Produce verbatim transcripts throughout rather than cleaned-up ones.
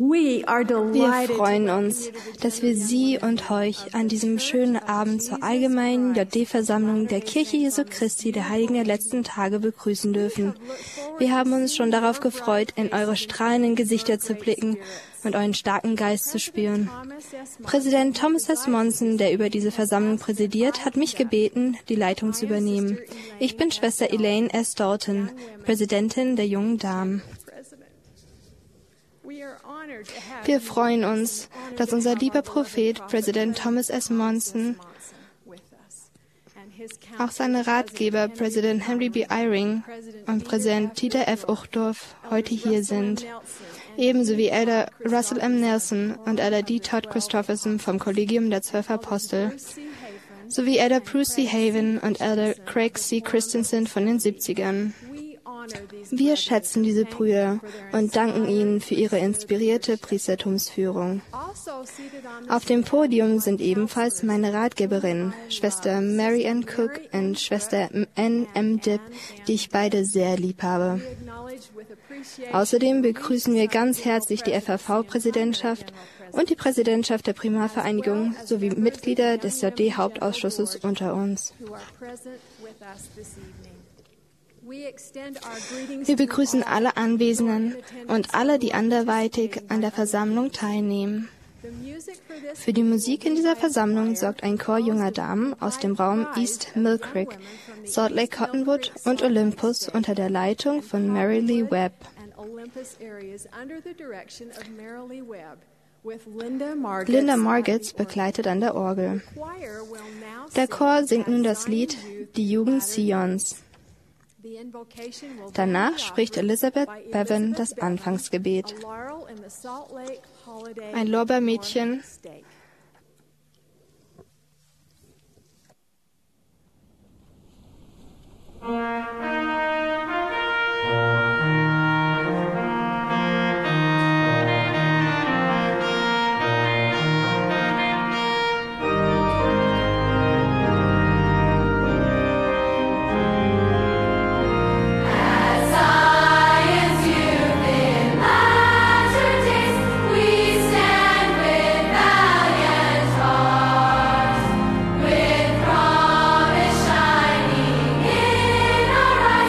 Wir freuen uns, dass wir Sie und euch an diesem schönen Abend zur allgemeinen J D-Versammlung der Kirche Jesu Christi der Heiligen der letzten Tage begrüßen dürfen. Wir haben uns schon darauf gefreut, in eure strahlenden Gesichter zu blicken und euren starken Geist zu spüren. Präsident Thomas S. Monson, der über diese Versammlung präsidiert, hat mich gebeten, die Leitung zu übernehmen. Ich bin Schwester Elaine S. Dalton, Präsidentin der jungen Damen. Wir freuen uns, dass unser lieber Prophet, Präsident Thomas S. Monson, auch seine Ratgeber, Präsident Henry B. Eyring und Präsident Dieter F. Uchtdorf, heute hier sind. Ebenso wie Elder Russell M. Nelson und Elder D. Todd Christofferson vom Kollegium der Zwölf Apostel, sowie Elder Bruce C. Haven und Elder Craig C. Christensen von den siebzigern. Wir schätzen diese Brüder und danken ihnen für ihre inspirierte Priestertumsführung. Auf dem Podium sind ebenfalls meine Ratgeberinnen, Schwester Mary Ann Cook und Schwester N M Dipp, die ich beide sehr lieb habe. Außerdem begrüßen wir ganz herzlich die F A V-Präsidentschaft und die Präsidentschaft der Primarvereinigung sowie Mitglieder des J D-Hauptausschusses unter uns. Wir begrüßen alle Anwesenden und alle, die anderweitig an der Versammlung teilnehmen. Für die Musik in dieser Versammlung sorgt ein Chor junger Damen aus dem Raum East Mill Creek, Salt Lake Cottonwood und Olympus unter der Leitung von Mary Lee Webb. Linda Margetts begleitet an der Orgel. Der Chor singt nun das Lied Die Jugend Zions. Danach spricht Elizabeth Bevan das Anfangsgebet. Ein Lorbeermädchen. With promise shining in our eyes.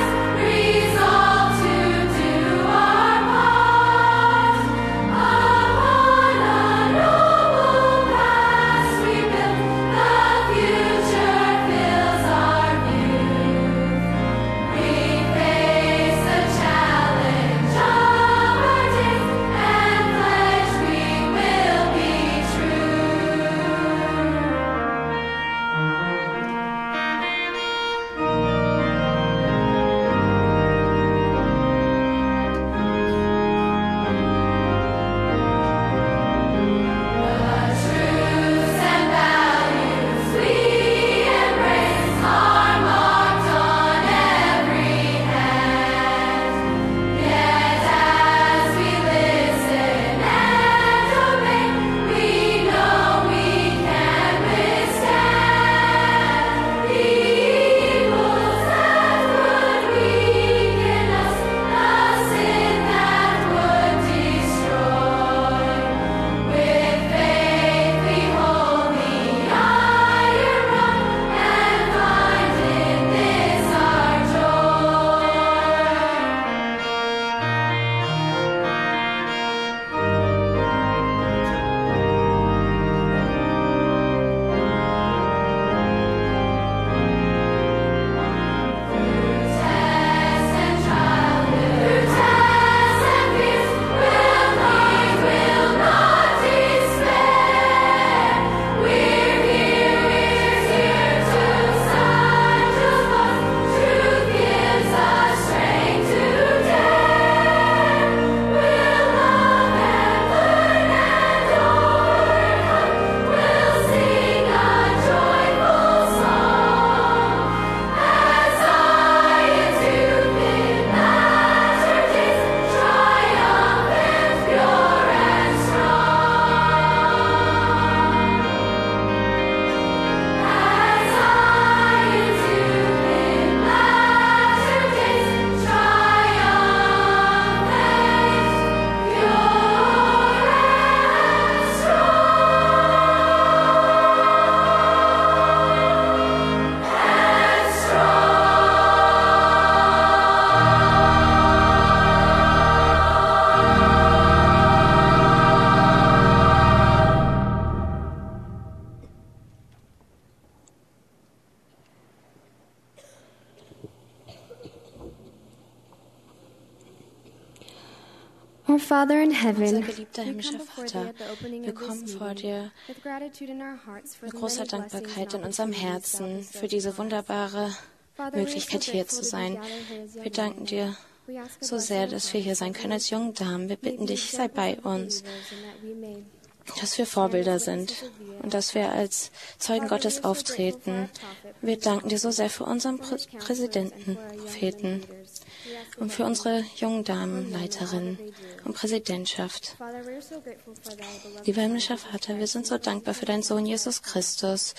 Our Father in heaven, unser geliebter himmlischer Vater, wir kommen vor dir mit großer Dankbarkeit in unserem Herzen für diese wunderbare Möglichkeit, hier zu sein. Wir danken dir so sehr, dass wir hier sein können als jungen Damen. Wir bitten dich, sei bei uns, dass wir Vorbilder sind und dass wir als Zeugen Gottes auftreten. Wir danken dir so sehr für unseren Prä Präsidenten, Propheten und für unsere jungen Damen, Leiterinnen und Präsidentschaft. Lieber himmlischer Vater, wir sind so dankbar für deinen Sohn Jesus Christus.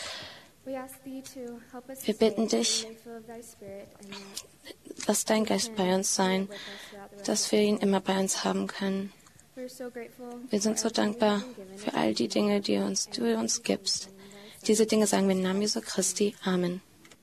Wir bitten dich, lass dein Geist bei uns sein, dass wir ihn immer bei uns haben können. Wir sind so dankbar für all die Dinge, die uns, du uns gibst. Diese Dinge sagen wir im Namen Jesu Christi. Amen.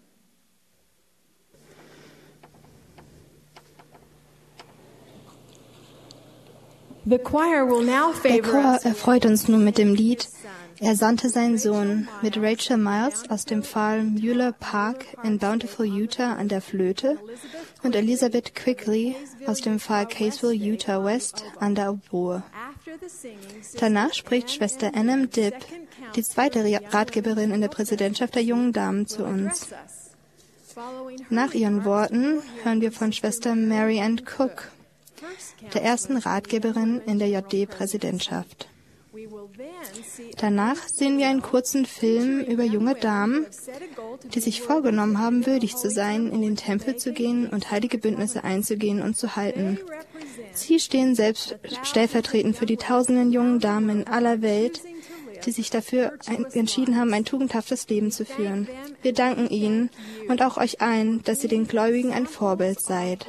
Der Chor erfreut uns nun mit dem Lied Er sandte seinen Sohn mit Rachel Miles aus dem Fall Mueller Park in Bountiful, Utah an der Flöte und Elizabeth Quigley aus dem Fall Caseville, Utah West an der Oboe. Danach spricht Schwester Annem Dibb, die zweite Ratgeberin in der Präsidentschaft der jungen Damen, zu uns. Nach ihren Worten hören wir von Schwester Mary Ann Cook, der ersten Ratgeberin in der J D-Präsidentschaft. Danach sehen wir einen kurzen Film über junge Damen, die sich vorgenommen haben, würdig zu sein, in den Tempel zu gehen und heilige Bündnisse einzugehen und zu halten. Sie stehen selbst stellvertretend für die tausenden jungen Damen in aller Welt, die sich dafür entschieden haben, ein tugendhaftes Leben zu führen. Wir danken ihnen und auch euch allen, dass ihr den Gläubigen ein Vorbild seid.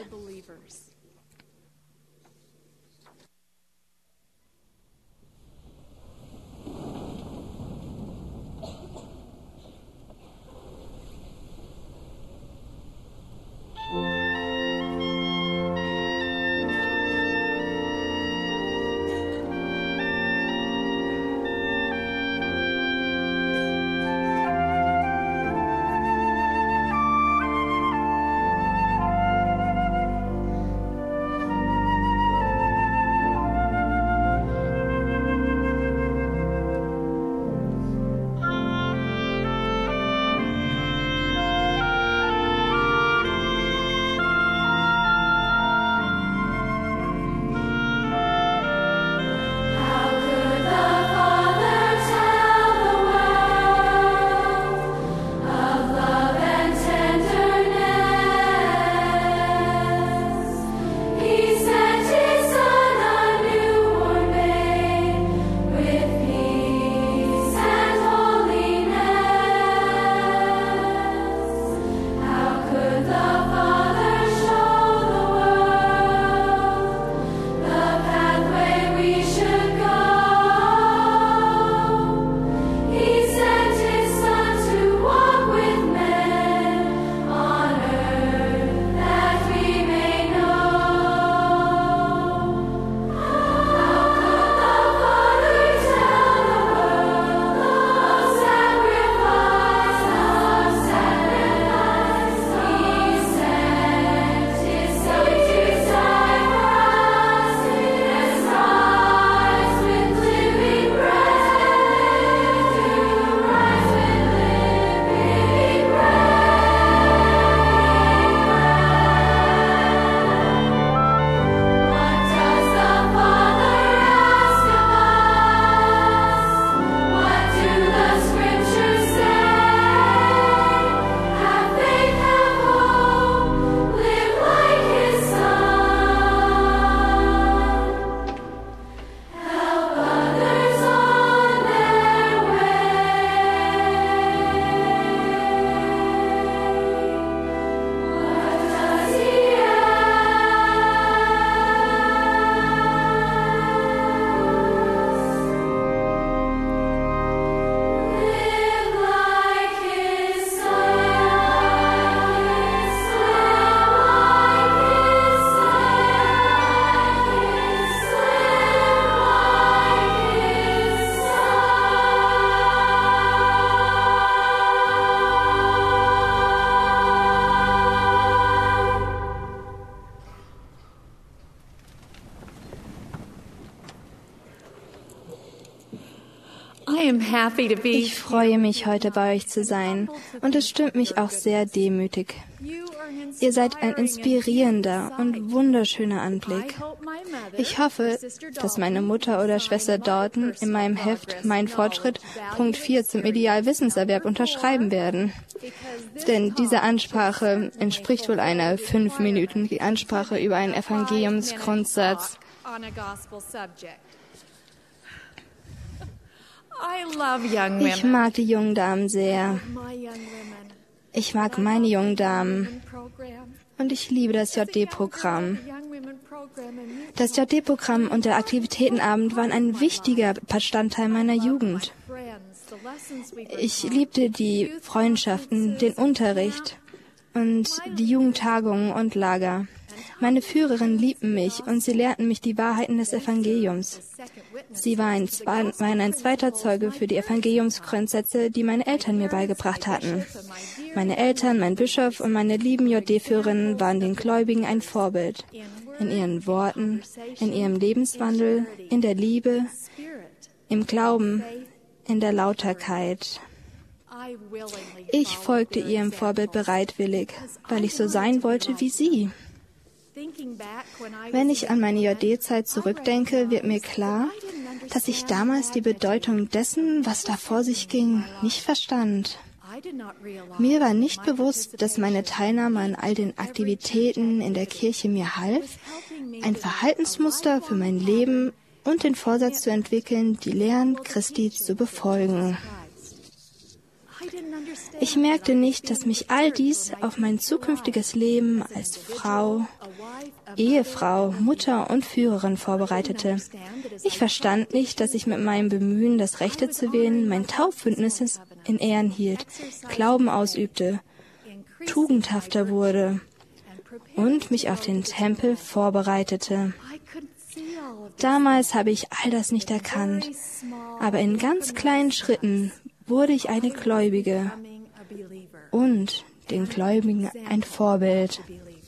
I am happy to be Ich freue mich, heute bei euch zu sein, und es stimmt mich auch sehr demütig. Ihr seid ein inspirierender und wunderschöner Anblick. Ich hoffe, dass meine Mutter oder Schwester Dalton in meinem Heft Mein Fortschritt Punkt vier zum Idealwissenserwerb unterschreiben werden. Denn diese Ansprache entspricht wohl einer fünfminütigen Ansprache über einen Evangeliumsgrundsatz. Ich mag die jungen Damen sehr. Ich mag meine jungen Damen. Und ich liebe das J D-Programm. Das J D-Programm und der Aktivitätenabend waren ein wichtiger Bestandteil meiner Jugend. Ich liebte die Freundschaften, den Unterricht und die Jugendtagungen und Lager. Meine Führerinnen liebten mich und sie lehrten mich die Wahrheiten des Evangeliums. Sie war ein, waren ein zweiter Zeuge für die Evangeliumsgrundsätze, die meine Eltern mir beigebracht hatten. Meine Eltern, mein Bischof und meine lieben J D-Führerinnen waren den Gläubigen ein Vorbild. In ihren Worten, in ihrem Lebenswandel, in der Liebe, im Glauben, in der Lauterkeit. Ich folgte ihrem Vorbild bereitwillig, weil ich so sein wollte wie sie. Wenn ich an meine J D-Zeit zurückdenke, wird mir klar, dass ich damals die Bedeutung dessen, was da vor sich ging, nicht verstand. Mir war nicht bewusst, dass meine Teilnahme an all den Aktivitäten in der Kirche mir half, ein Verhaltensmuster für mein Leben und den Vorsatz zu entwickeln, die Lehren Christi zu befolgen. Ich merkte nicht, dass mich all dies auf mein zukünftiges Leben als Frau, Ehefrau, Mutter und Führerin vorbereitete. Ich verstand nicht, dass ich mit meinem Bemühen, das Rechte zu wählen, mein Taubbündnis in Ehren hielt, Glauben ausübte, tugendhafter wurde und mich auf den Tempel vorbereitete. Damals habe ich all das nicht erkannt, aber in ganz kleinen Schritten wurde ich eine Gläubige und den Gläubigen ein Vorbild.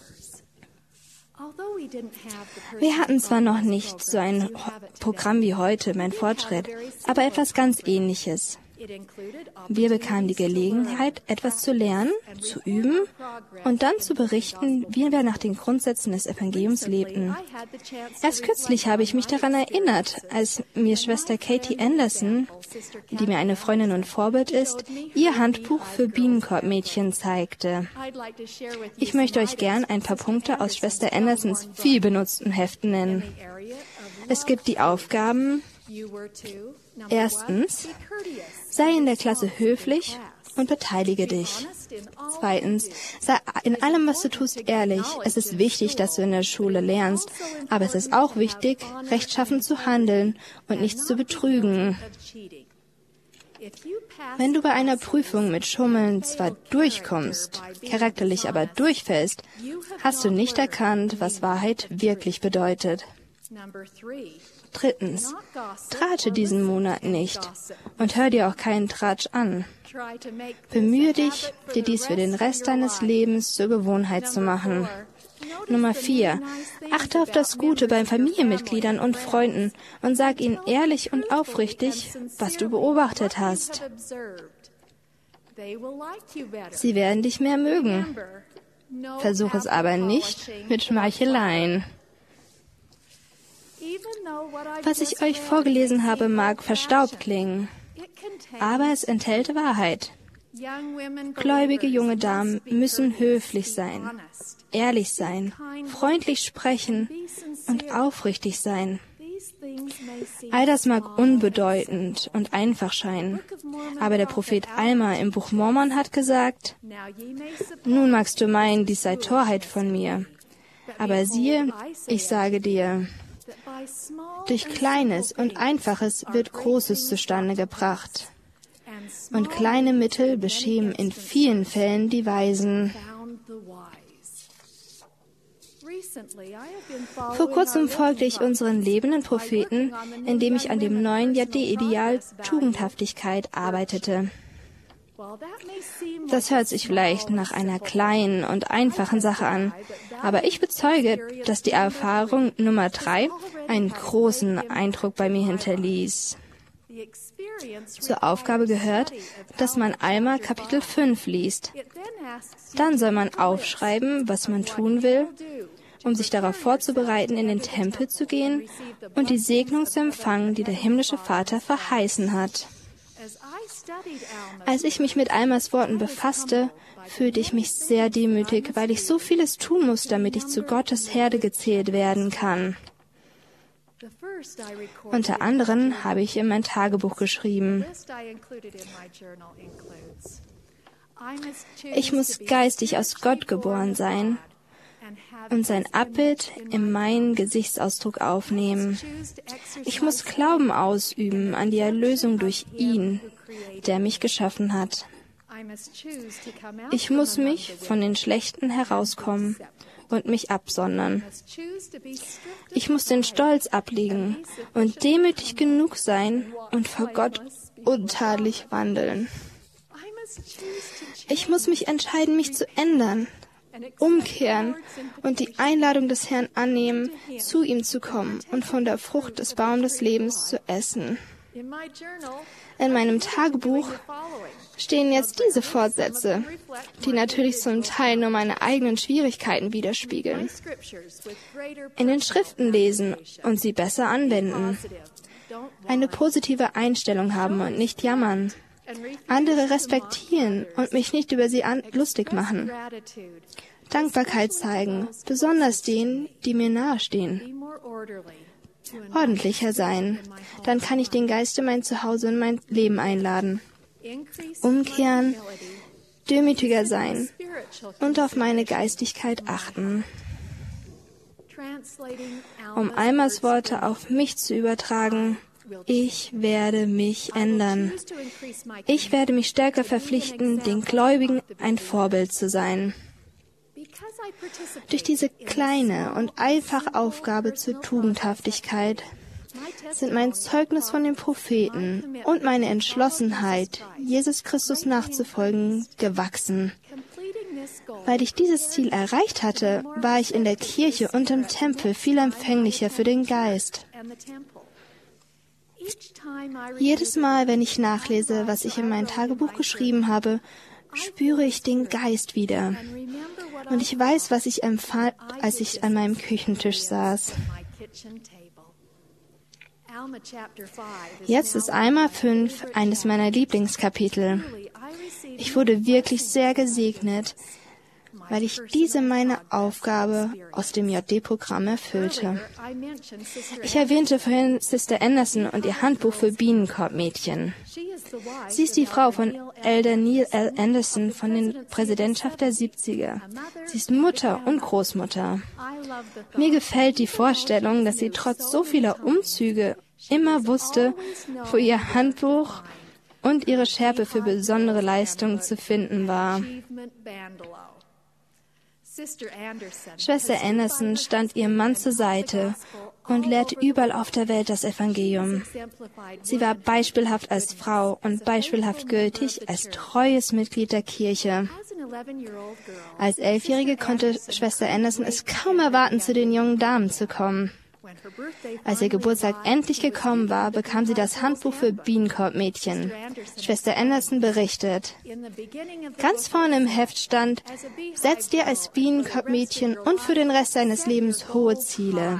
Wir hatten zwar noch nicht so ein Programm wie heute, Mein Fortschritt, aber etwas ganz Ähnliches. Wir bekamen die Gelegenheit, etwas zu lernen, zu üben und dann zu berichten, wie wir nach den Grundsätzen des Evangeliums lebten. Erst kürzlich habe ich mich daran erinnert, als mir Schwester Katie Anderson, die mir eine Freundin und Vorbild ist, ihr Handbuch für Bienenkorbmädchen zeigte. Ich möchte euch gern ein paar Punkte aus Schwester Andersons viel benutzten Heften nennen. Es gibt die Aufgaben: Erstens, sei in der Klasse höflich und beteilige dich. Zweitens, sei in allem, was du tust, ehrlich. Es ist wichtig, dass du in der Schule lernst, aber es ist auch wichtig, rechtschaffen zu handeln und nichts zu betrügen. Wenn du bei einer Prüfung mit Schummeln zwar durchkommst, charakterlich aber durchfällst, hast du nicht erkannt, was Wahrheit wirklich bedeutet. Drittens, tratsche diesen Monat nicht und hör dir auch keinen Tratsch an. Bemühe dich, dir dies für den Rest deines Lebens zur Gewohnheit zu machen. Nummer vier, achte auf das Gute bei Familienmitgliedern und Freunden und sag ihnen ehrlich und aufrichtig, was du beobachtet hast. Sie werden dich mehr mögen. Versuch es aber nicht mit Schmeicheleien. Was ich euch vorgelesen habe, mag verstaubt klingen, aber es enthält Wahrheit. Gläubige junge Damen müssen höflich sein, ehrlich sein, freundlich sprechen und aufrichtig sein. All das mag unbedeutend und einfach scheinen, aber der Prophet Alma im Buch Mormon hat gesagt: Nun magst du meinen, dies sei Torheit von mir, aber siehe, ich sage dir, durch Kleines und Einfaches wird Großes zustande gebracht. Und kleine Mittel beschämen in vielen Fällen die Weisen. Vor kurzem folgte ich unseren lebenden Propheten, indem ich an dem neuen J D-Ideal Tugendhaftigkeit arbeitete. Das hört sich vielleicht nach einer kleinen und einfachen Sache an, aber ich bezeuge, dass die Erfahrung Nummer drei einen großen Eindruck bei mir hinterließ. Zur Aufgabe gehört, dass man Alma Kapitel fünf liest. Dann soll man aufschreiben, was man tun will, um sich darauf vorzubereiten, in den Tempel zu gehen und die Segnung zu empfangen, die der himmlische Vater verheißen hat. Als ich mich mit Almas Worten befasste, fühlte ich mich sehr demütig, weil ich so vieles tun muss, damit ich zu Gottes Herde gezählt werden kann. Unter anderem habe ich in mein Tagebuch geschrieben: Ich muss geistig aus Gott geboren sein und sein Abbild in meinen Gesichtsausdruck aufnehmen. Ich muss Glauben ausüben an die Erlösung durch ihn, der mich geschaffen hat. Ich muss mich von den Schlechten herauskommen und mich absondern. Ich muss den Stolz ablegen und demütig genug sein und vor Gott untadelig wandeln. Ich muss mich entscheiden, mich zu ändern, umkehren und die Einladung des Herrn annehmen, zu ihm zu kommen und von der Frucht des Baums des Lebens zu essen. In meinem Tagebuch stehen jetzt diese Fortsätze, die natürlich zum Teil nur meine eigenen Schwierigkeiten widerspiegeln. In den Schriften lesen und sie besser anwenden. Eine positive Einstellung haben und nicht jammern. Andere respektieren und mich nicht über sie an- lustig machen. Dankbarkeit zeigen, besonders denen, die mir nahestehen. Ordentlicher sein, dann kann ich den Geist in mein Zuhause und mein Leben einladen. Umkehren, demütiger sein und auf meine Geistigkeit achten. Um Almas Worte auf mich zu übertragen: Ich werde mich ändern. Ich werde mich stärker verpflichten, den Gläubigen ein Vorbild zu sein. Durch diese kleine und einfache Aufgabe zur Tugendhaftigkeit sind mein Zeugnis von den Propheten und meine Entschlossenheit, Jesus Christus nachzufolgen, gewachsen. Weil ich dieses Ziel erreicht hatte, war ich in der Kirche und im Tempel viel empfänglicher für den Geist. Jedes Mal, wenn ich nachlese, was ich in mein Tagebuch geschrieben habe, spüre ich den Geist wieder. Und ich weiß, was ich empfand, als ich an meinem Küchentisch saß. Jetzt ist Alma fünf eines meiner Lieblingskapitel. Ich wurde wirklich sehr gesegnet, weil ich diese meine Aufgabe aus dem J D-Programm erfüllte. Ich erwähnte vorhin Sister Anderson und ihr Handbuch für Bienenkorbmädchen. Sie ist die Frau von Elder Neil L. Anderson von der Präsidentschaft der siebziger. Sie ist Mutter und Großmutter. Mir gefällt die Vorstellung, dass sie trotz so vieler Umzüge immer wusste, wo ihr Handbuch und ihre Schärpe für besondere Leistungen zu finden war. Schwester Anderson stand ihrem Mann zur Seite und lehrte überall auf der Welt das Evangelium. Sie war beispielhaft als Frau und beispielhaft gültig als treues Mitglied der Kirche. Als Elfjährige konnte Schwester Anderson es kaum erwarten, zu den jungen Damen zu kommen. Als ihr Geburtstag endlich gekommen war, bekam sie das Handbuch für Bienenkorbmädchen. Schwester Anderson berichtet: Ganz vorne im Heft stand: Setz dir als Bienenkorbmädchen und für den Rest deines Lebens hohe Ziele.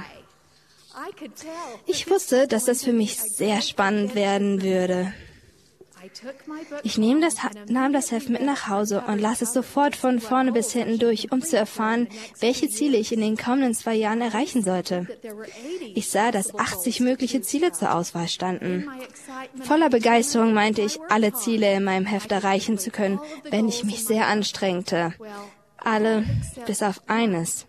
Ich wusste, dass das für mich sehr spannend werden würde. Ich nahm das, nahm das Heft mit nach Hause und las es sofort von vorne bis hinten durch, um zu erfahren, welche Ziele ich in den kommenden zwei Jahren erreichen sollte. Ich sah, dass achtzig mögliche Ziele zur Auswahl standen. Voller Begeisterung meinte ich, alle Ziele in meinem Heft erreichen zu können, wenn ich mich sehr anstrengte. Alle, bis auf eines.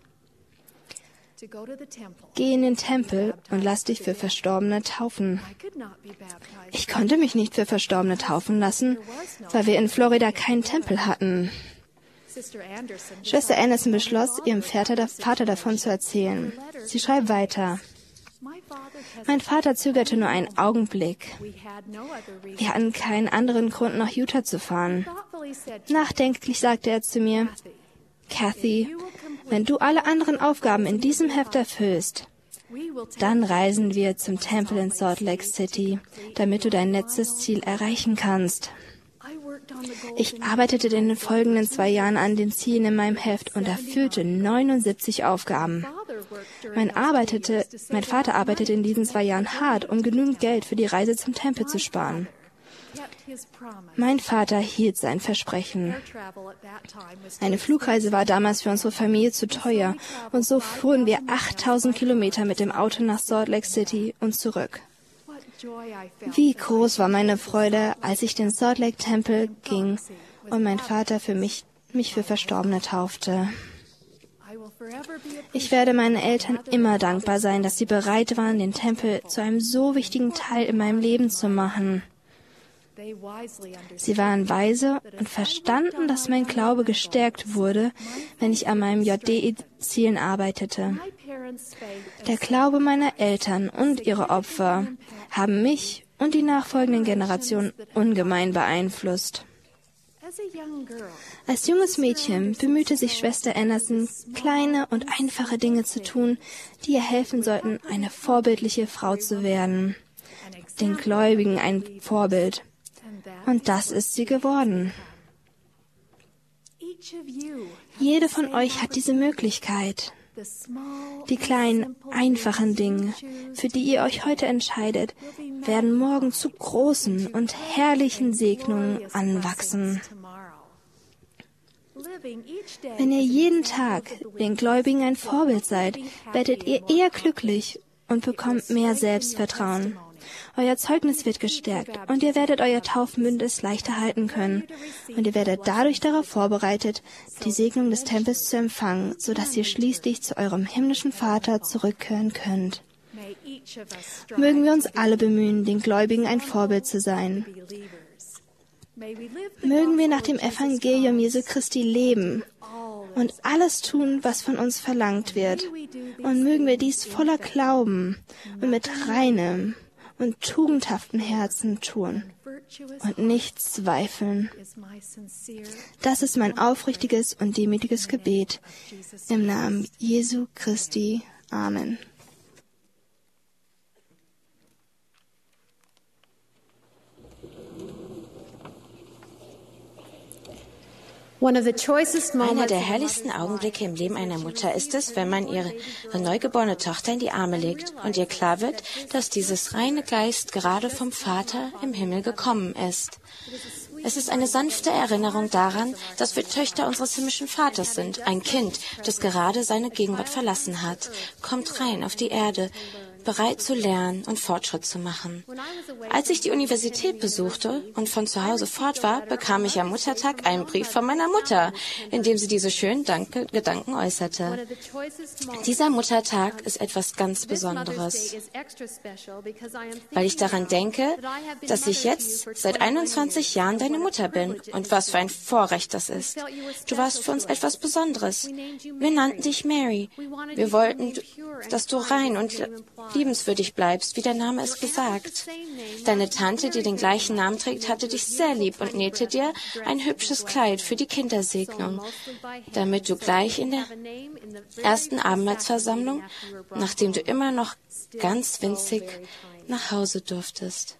Geh in den Tempel und lass dich für Verstorbene taufen. Ich konnte mich nicht für Verstorbene taufen lassen, weil wir in Florida keinen Tempel hatten. Schwester Anderson beschloss, ihrem Vater, Vater davon zu erzählen. Sie schreibt weiter: Mein Vater zögerte nur einen Augenblick. Wir hatten keinen anderen Grund, nach Utah zu fahren. Nachdenklich sagte er zu mir: Kathy, wenn du alle anderen Aufgaben in diesem Heft erfüllst, Dann reisen wir zum Tempel in Salt Lake City, damit du dein letztes Ziel erreichen kannst. Ich arbeitete in den folgenden zwei Jahren an den Zielen in meinem Heft und erfüllte neunundsiebzig Aufgaben. Mein, arbeitete, mein Vater arbeitete in diesen zwei Jahren hart, um genügend Geld für die Reise zum Tempel zu sparen. Mein Vater hielt sein Versprechen. Eine Flugreise war damals für unsere Familie zu teuer und so fuhren wir achttausend Kilometer mit dem Auto nach Salt Lake City und zurück. Wie groß war meine Freude, als ich den Salt Lake Tempel ging und mein Vater für mich, mich für Verstorbene taufte. Ich werde meinen Eltern immer dankbar sein, dass sie bereit waren, den Tempel zu einem so wichtigen Teil in meinem Leben zu machen. Sie waren weise und verstanden, dass mein Glaube gestärkt wurde, wenn ich an meinem J D E-Zielen arbeitete. Der Glaube meiner Eltern und ihre Opfer haben mich und die nachfolgenden Generationen ungemein beeinflusst. Als junges Mädchen bemühte sich Schwester Anderson, kleine und einfache Dinge zu tun, die ihr helfen sollten, eine vorbildliche Frau zu werden. Den Gläubigen ein Vorbild. Und das ist sie geworden. Jede von euch hat diese Möglichkeit. Die kleinen, einfachen Dinge, für die ihr euch heute entscheidet, werden morgen zu großen und herrlichen Segnungen anwachsen. Wenn ihr jeden Tag den Gläubigen ein Vorbild seid, werdet ihr eher glücklich und bekommt mehr Selbstvertrauen. Euer Zeugnis wird gestärkt und ihr werdet euer Taufbündnis leichter halten können. Und ihr werdet dadurch darauf vorbereitet, die Segnung des Tempels zu empfangen, sodass ihr schließlich zu eurem himmlischen Vater zurückkehren könnt. Mögen wir uns alle bemühen, den Gläubigen ein Vorbild zu sein. Mögen wir nach dem Evangelium Jesu Christi leben und alles tun, was von uns verlangt wird. Und mögen wir dies voller Glauben und mit reinem und tugendhaften Herzen tun und nicht zweifeln. Das ist mein aufrichtiges und demütiges Gebet im Namen Jesu Christi. Amen. Einer der herrlichsten Augenblicke im Leben einer Mutter ist es, wenn man ihre neugeborene Tochter in die Arme legt und ihr klar wird, dass dieses reine Geist gerade vom Vater im Himmel gekommen ist. Es ist eine sanfte Erinnerung daran, dass wir Töchter unseres himmlischen Vaters sind, ein Kind, das gerade seine Gegenwart verlassen hat, kommt rein auf die Erde, bereit zu lernen und Fortschritt zu machen. Als ich die Universität besuchte und von zu Hause fort war, bekam ich am Muttertag einen Brief von meiner Mutter, in dem sie diese schönen Danke- Gedanken äußerte. Dieser Muttertag ist etwas ganz Besonderes, weil ich daran denke, dass ich jetzt seit einundzwanzig Jahren deine Mutter bin und was für ein Vorrecht das ist. Du warst für uns etwas Besonderes. Wir nannten dich Mary. Wir wollten, dass du rein und liebenswürdig bleibst, wie der Name es besagt. Deine Tante, die den gleichen Namen trägt, hatte dich sehr lieb und nähte dir ein hübsches Kleid für die Kindersegnung, damit du gleich in der ersten Abendmahlsversammlung, nachdem du immer noch ganz winzig, nach Hause durftest.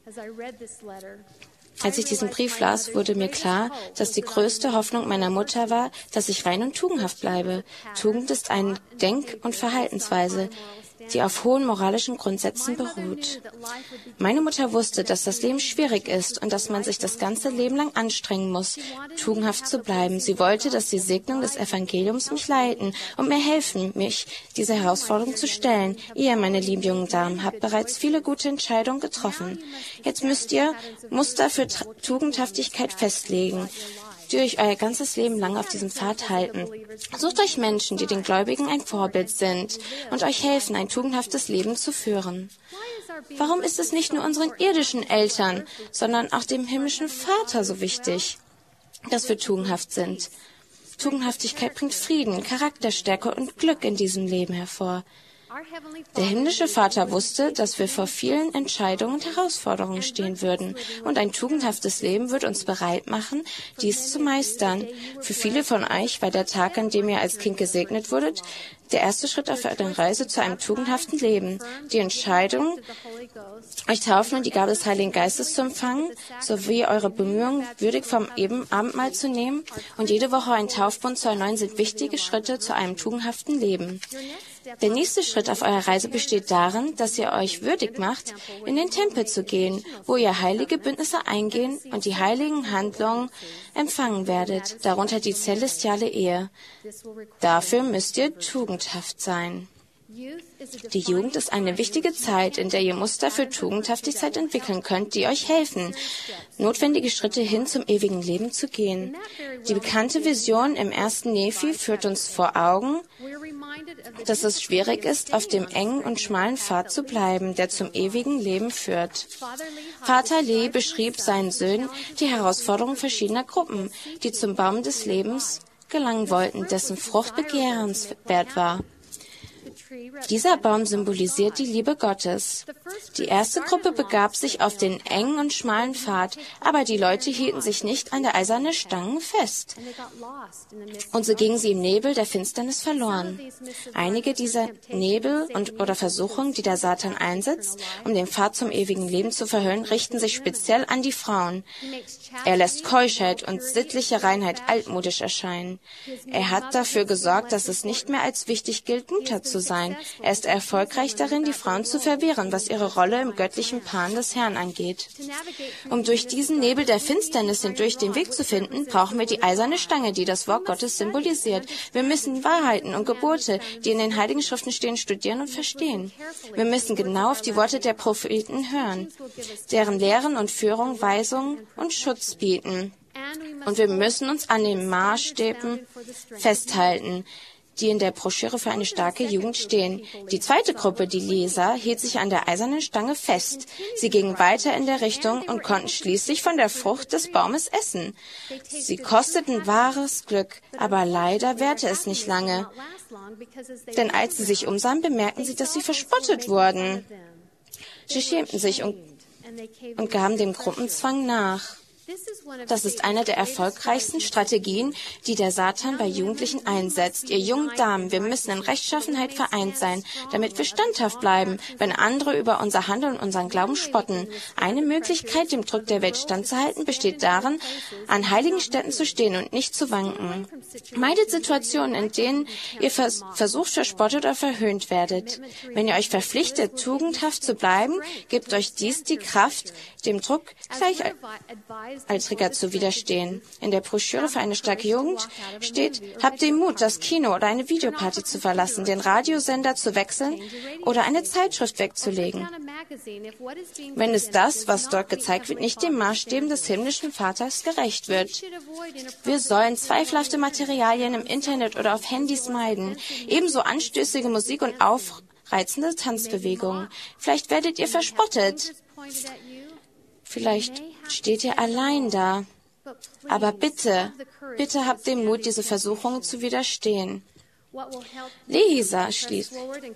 Als ich diesen Brief las, wurde mir klar, dass die größte Hoffnung meiner Mutter war, dass ich rein und tugendhaft bleibe. Tugend ist eine Denk- und Verhaltensweise, die auf hohen moralischen Grundsätzen beruht. Meine Mutter wusste, dass das Leben schwierig ist und dass man sich das ganze Leben lang anstrengen muss, tugendhaft zu bleiben. Sie wollte, dass die Segnung des Evangeliums mich leiten und mir helfen, mich dieser Herausforderung zu stellen. Ihr, meine lieben jungen Damen, habt bereits viele gute Entscheidungen getroffen. Jetzt müsst ihr Muster für Tugendhaftigkeit festlegen, die euch euer ganzes Leben lang auf diesem Pfad halten. Sucht euch Menschen, die den Gläubigen ein Vorbild sind und euch helfen, ein tugendhaftes Leben zu führen. Warum ist es nicht nur unseren irdischen Eltern, sondern auch dem himmlischen Vater so wichtig, dass wir tugendhaft sind? Tugendhaftigkeit bringt Frieden, Charakterstärke und Glück in diesem Leben hervor. Der himmlische Vater wusste, dass wir vor vielen Entscheidungen und Herausforderungen stehen würden. Und ein tugendhaftes Leben wird uns bereit machen, dies zu meistern. Für viele von euch war der Tag, an dem ihr als Kind gesegnet wurdet, der erste Schritt auf eurer Reise zu einem tugendhaften Leben. Die Entscheidung, euch taufen und die Gabe des Heiligen Geistes zu empfangen, sowie eure Bemühungen, würdig vom Abendmahl zu nehmen und jede Woche einen Taufbund zu erneuern, sind wichtige Schritte zu einem tugendhaften Leben. Der nächste Schritt auf eurer Reise besteht darin, dass ihr euch würdig macht, in den Tempel zu gehen, wo ihr heilige Bündnisse eingehen und die heiligen Handlungen empfangen werdet, darunter die celestiale Ehe. Dafür müsst ihr tugendhaft sein. Die Jugend ist eine wichtige Zeit, in der ihr Muster für Tugendhaftigkeit entwickeln könnt, die euch helfen, notwendige Schritte hin zum ewigen Leben zu gehen. Die bekannte Vision im ersten Nephi führt uns vor Augen, dass es schwierig ist, auf dem engen und schmalen Pfad zu bleiben, der zum ewigen Leben führt. Vater Lee beschrieb seinen Söhnen die Herausforderungen verschiedener Gruppen, die zum Baum des Lebens gelangen wollten, dessen Frucht begehrenswert war. Dieser Baum symbolisiert die Liebe Gottes. Die erste Gruppe begab sich auf den engen und schmalen Pfad, aber die Leute hielten sich nicht an der eisernen Stange fest. Und so gingen sie im Nebel der Finsternis verloren. Einige dieser Nebel und oder Versuchungen, die der Satan einsetzt, um den Pfad zum ewigen Leben zu verhüllen, richten sich speziell an die Frauen. Er lässt Keuschheit und sittliche Reinheit altmodisch erscheinen. Er hat dafür gesorgt, dass es nicht mehr als wichtig gilt, Mutter zu sein. Er ist erfolgreich darin, die Frauen zu verwehren, was ihre Rolle im göttlichen Plan des Herrn angeht. Um durch diesen Nebel der Finsternis hindurch den Weg zu finden, brauchen wir die eiserne Stange, die das Wort Gottes symbolisiert. Wir müssen Wahrheiten und Gebote, die in den Heiligen Schriften stehen, studieren und verstehen. Wir müssen genau auf die Worte der Propheten hören, deren Lehren und Führung Weisung und Schutz bieten. Und wir müssen uns an den Maßstäben festhalten, die in der Broschüre für eine starke Jugend stehen. Die zweite Gruppe, die Leser, hielt sich an der eisernen Stange fest. Sie gingen weiter in der Richtung und konnten schließlich von der Frucht des Baumes essen. Sie kosteten wahres Glück, aber leider währte es nicht lange. Denn als sie sich umsahen, bemerkten sie, dass sie verspottet wurden. Sie schämten sich und, und gaben dem Gruppenzwang nach. Das ist eine der erfolgreichsten Strategien, die der Satan bei Jugendlichen einsetzt. Ihr jungen Damen, wir müssen in Rechtschaffenheit vereint sein, damit wir standhaft bleiben, wenn andere über unser Handeln und unseren Glauben spotten. Eine Möglichkeit, dem Druck der Welt standzuhalten, besteht darin, an heiligen Stätten zu stehen und nicht zu wanken. Meidet Situationen, in denen ihr vers- versucht, verspottet oder verhöhnt werdet. Wenn ihr euch verpflichtet, tugendhaft zu bleiben, gibt euch dies die Kraft, dem Druck gleich als Trigger zu widerstehen. In der Broschüre für eine starke Jugend steht, habt den Mut, das Kino oder eine Videoparty zu verlassen, den Radiosender zu wechseln oder eine Zeitschrift wegzulegen, wenn es das, was dort gezeigt wird, nicht den Maßstäben des himmlischen Vaters gerecht wird. Wir sollen zweifelhafte Materialien im Internet oder auf Handys meiden, ebenso anstößige Musik und aufreizende Tanzbewegungen. Vielleicht werdet ihr verspottet. Vielleicht steht ihr allein da. Aber bitte, bitte habt den Mut, diese Versuchungen zu widerstehen. Lisa schließt.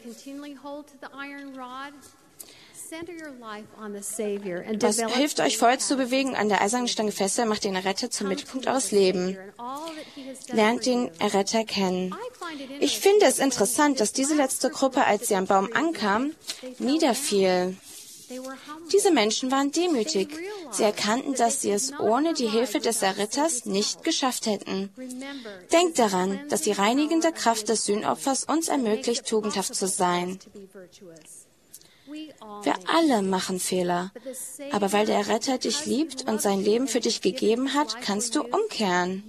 Was hilft euch vorwärts zu bewegen, an der eisernen Stange fest, macht den Erretter zum Mittelpunkt eures Lebens. Lernt den Erretter kennen. Ich finde es interessant, dass diese letzte Gruppe, als sie am Baum ankam, niederfiel. Diese Menschen waren demütig. Sie erkannten, dass sie es ohne die Hilfe des Erretters nicht geschafft hätten. Denkt daran, dass die reinigende Kraft des Sühnopfers uns ermöglicht, tugendhaft zu sein. Wir alle machen Fehler, aber weil der Erretter dich liebt und sein Leben für dich gegeben hat, kannst du umkehren.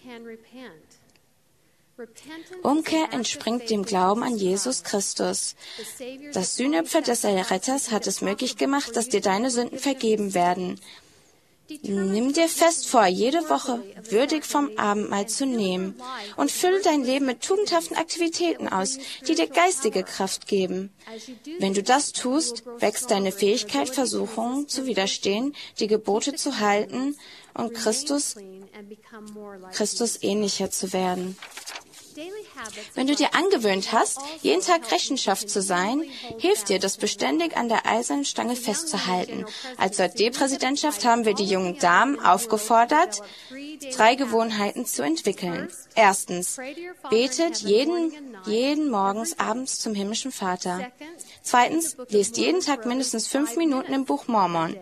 Umkehr entspringt dem Glauben an Jesus Christus. Das Sühnopfer des Erretters hat es möglich gemacht, dass dir deine Sünden vergeben werden. Nimm dir fest vor, jede Woche würdig vom Abendmahl zu nehmen und fülle dein Leben mit tugendhaften Aktivitäten aus, die dir geistige Kraft geben. Wenn du das tust, wächst deine Fähigkeit, Versuchungen zu widerstehen, die Gebote zu halten und Christus, Christus ähnlicher zu werden. Wenn du dir angewöhnt hast, jeden Tag Rechenschaft zu sein, hilft dir, das beständig an der eisernen Stange festzuhalten. Als J D-Präsidentschaft haben wir die jungen Damen aufgefordert, drei Gewohnheiten zu entwickeln. Erstens, betet jeden, jeden morgens, abends zum himmlischen Vater. Zweitens, lest jeden Tag mindestens fünf Minuten im Buch Mormon.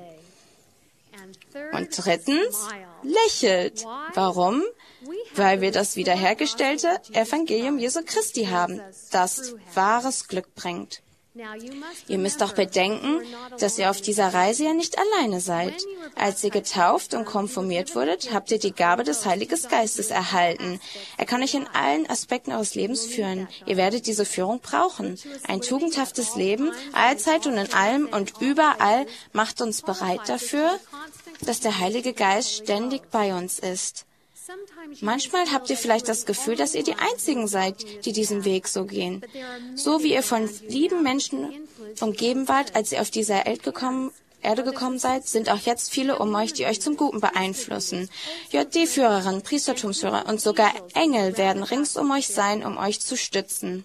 Und drittens, lächelt. Warum? Weil wir das wiederhergestellte Evangelium Jesu Christi haben, das wahres Glück bringt. Ihr müsst auch bedenken, dass ihr auf dieser Reise ja nicht alleine seid. Als ihr getauft und konfirmiert wurdet, habt ihr die Gabe des Heiligen Geistes erhalten. Er kann euch in allen Aspekten eures Lebens führen. Ihr werdet diese Führung brauchen. Ein tugendhaftes Leben, allzeit und in allem und überall, macht uns bereit dafür, dass der Heilige Geist ständig bei uns ist. Manchmal habt ihr vielleicht das Gefühl, dass ihr die Einzigen seid, die diesen Weg so gehen. So wie ihr von lieben Menschen umgeben wart, als ihr auf diese Erde gekommen, Erde gekommen seid, sind auch jetzt viele um euch, die euch zum Guten beeinflussen. J D-Führerinnen, Priestertumsführer und sogar Engel werden rings um euch sein, um euch zu stützen.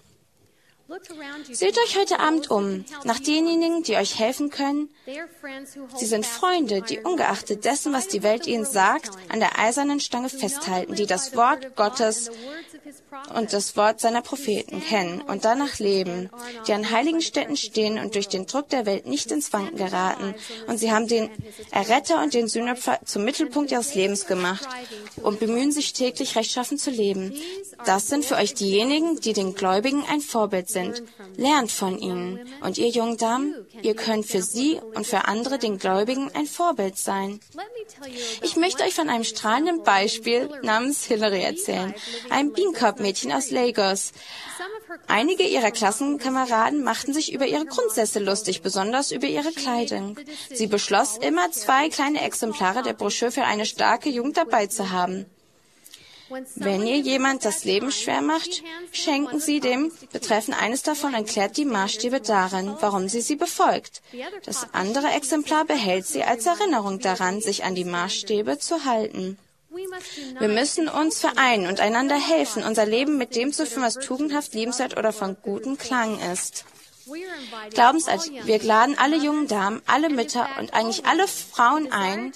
Seht euch heute Abend um, nach denjenigen, die euch helfen können. Sie sind Freunde, die ungeachtet dessen, was die Welt ihnen sagt, an der eisernen Stange festhalten, die das Wort Gottes und das Wort seiner Propheten kennen und danach leben, die an heiligen Stätten stehen und durch den Druck der Welt nicht ins Wanken geraten. Und sie haben den Erretter und den Sühnopfer zum Mittelpunkt ihres Lebens gemacht und bemühen sich täglich, rechtschaffen zu leben. Das sind für euch diejenigen, die den Gläubigen ein Vorbild sind. Lernt von ihnen. Und ihr jungen Damen, ihr könnt für sie und für andere den Gläubigen ein Vorbild sein. Ich möchte euch von einem strahlenden Beispiel namens Hillary erzählen, einem Bienenkorbmädchen aus Lagos. Einige ihrer Klassenkameraden machten sich über ihre Grundsätze lustig, besonders über ihre Kleidung. Sie beschloss, immer zwei kleine Exemplare der Broschüre für eine starke Jugend dabei zu haben. Wenn ihr jemand das Leben schwer macht, schenken Sie dem Betreffenden eines davon und klärt die Maßstäbe darin, warum sie sie befolgt. Das andere Exemplar behält sie als Erinnerung daran, sich an die Maßstäbe zu halten. Wir müssen uns vereinen und einander helfen, unser Leben mit dem zu führen, was tugendhaft, liebenswert oder von gutem Klang ist. Glaubensart, wir laden alle jungen Damen, alle Mütter und eigentlich alle Frauen ein,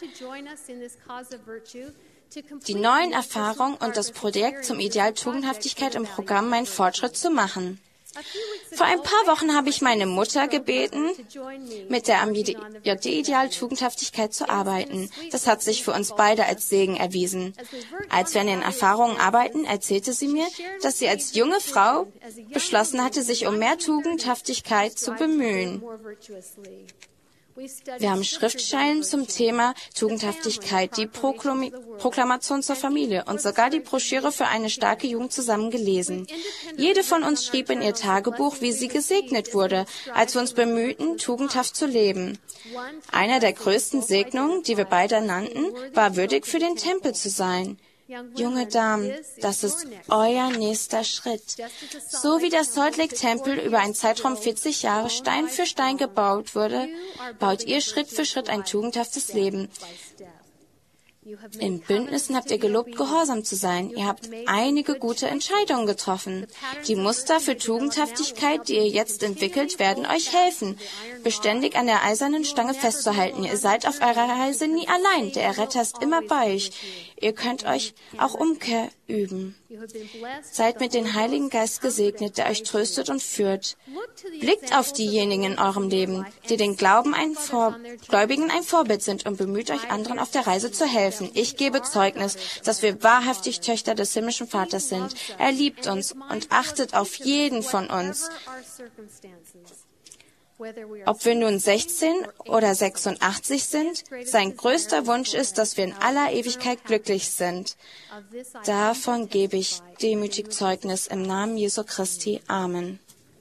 die neuen Erfahrungen und das Projekt zum Ideal Tugendhaftigkeit im Programm Mein Fortschritt zu machen. Vor ein paar Wochen habe ich meine Mutter gebeten, mit der am J D-Ideal Tugendhaftigkeit zu arbeiten. Das hat sich für uns beide als Segen erwiesen. Als wir an den Erfahrungen arbeiten, erzählte sie mir, dass sie als junge Frau beschlossen hatte, sich um mehr Tugendhaftigkeit zu bemühen. Wir haben Schriftstellen zum Thema Tugendhaftigkeit, die Proklam- Proklamation zur Familie und sogar die Broschüre für eine starke Jugend zusammen gelesen. Jede von uns schrieb in ihr Tagebuch, wie sie gesegnet wurde, als wir uns bemühten, tugendhaft zu leben. Einer der größten Segnungen, die wir beide nannten, war, würdig für den Tempel zu sein. Junge Damen, das ist euer nächster Schritt. So wie der Salt Lake Tempel über einen Zeitraum vierzig Jahre Stein für Stein gebaut wurde, baut ihr Schritt für Schritt ein tugendhaftes Leben. In Bündnissen habt ihr gelobt, gehorsam zu sein. Ihr habt einige gute Entscheidungen getroffen. Die Muster für Tugendhaftigkeit, die ihr jetzt entwickelt, werden euch helfen, beständig an der eisernen Stange festzuhalten. Ihr seid auf eurer Reise nie allein. Der Erretter ist immer bei euch. Ihr könnt euch auch Umkehr üben. Seid mit dem Heiligen Geist gesegnet, der euch tröstet und führt. Blickt auf diejenigen in eurem Leben, die den Glauben ein Vor- Gläubigen ein Vorbild sind und bemüht euch, anderen auf der Reise zu helfen. Ich gebe Zeugnis, dass wir wahrhaftig Töchter des himmlischen Vaters sind. Er liebt uns und achtet auf jeden von uns. Ob wir nun sechzehn oder sechsundachtzig sind, sein größter Wunsch ist, dass wir in aller Ewigkeit glücklich sind. Davon gebe ich demütig Zeugnis im Namen Jesu Christi. Amen.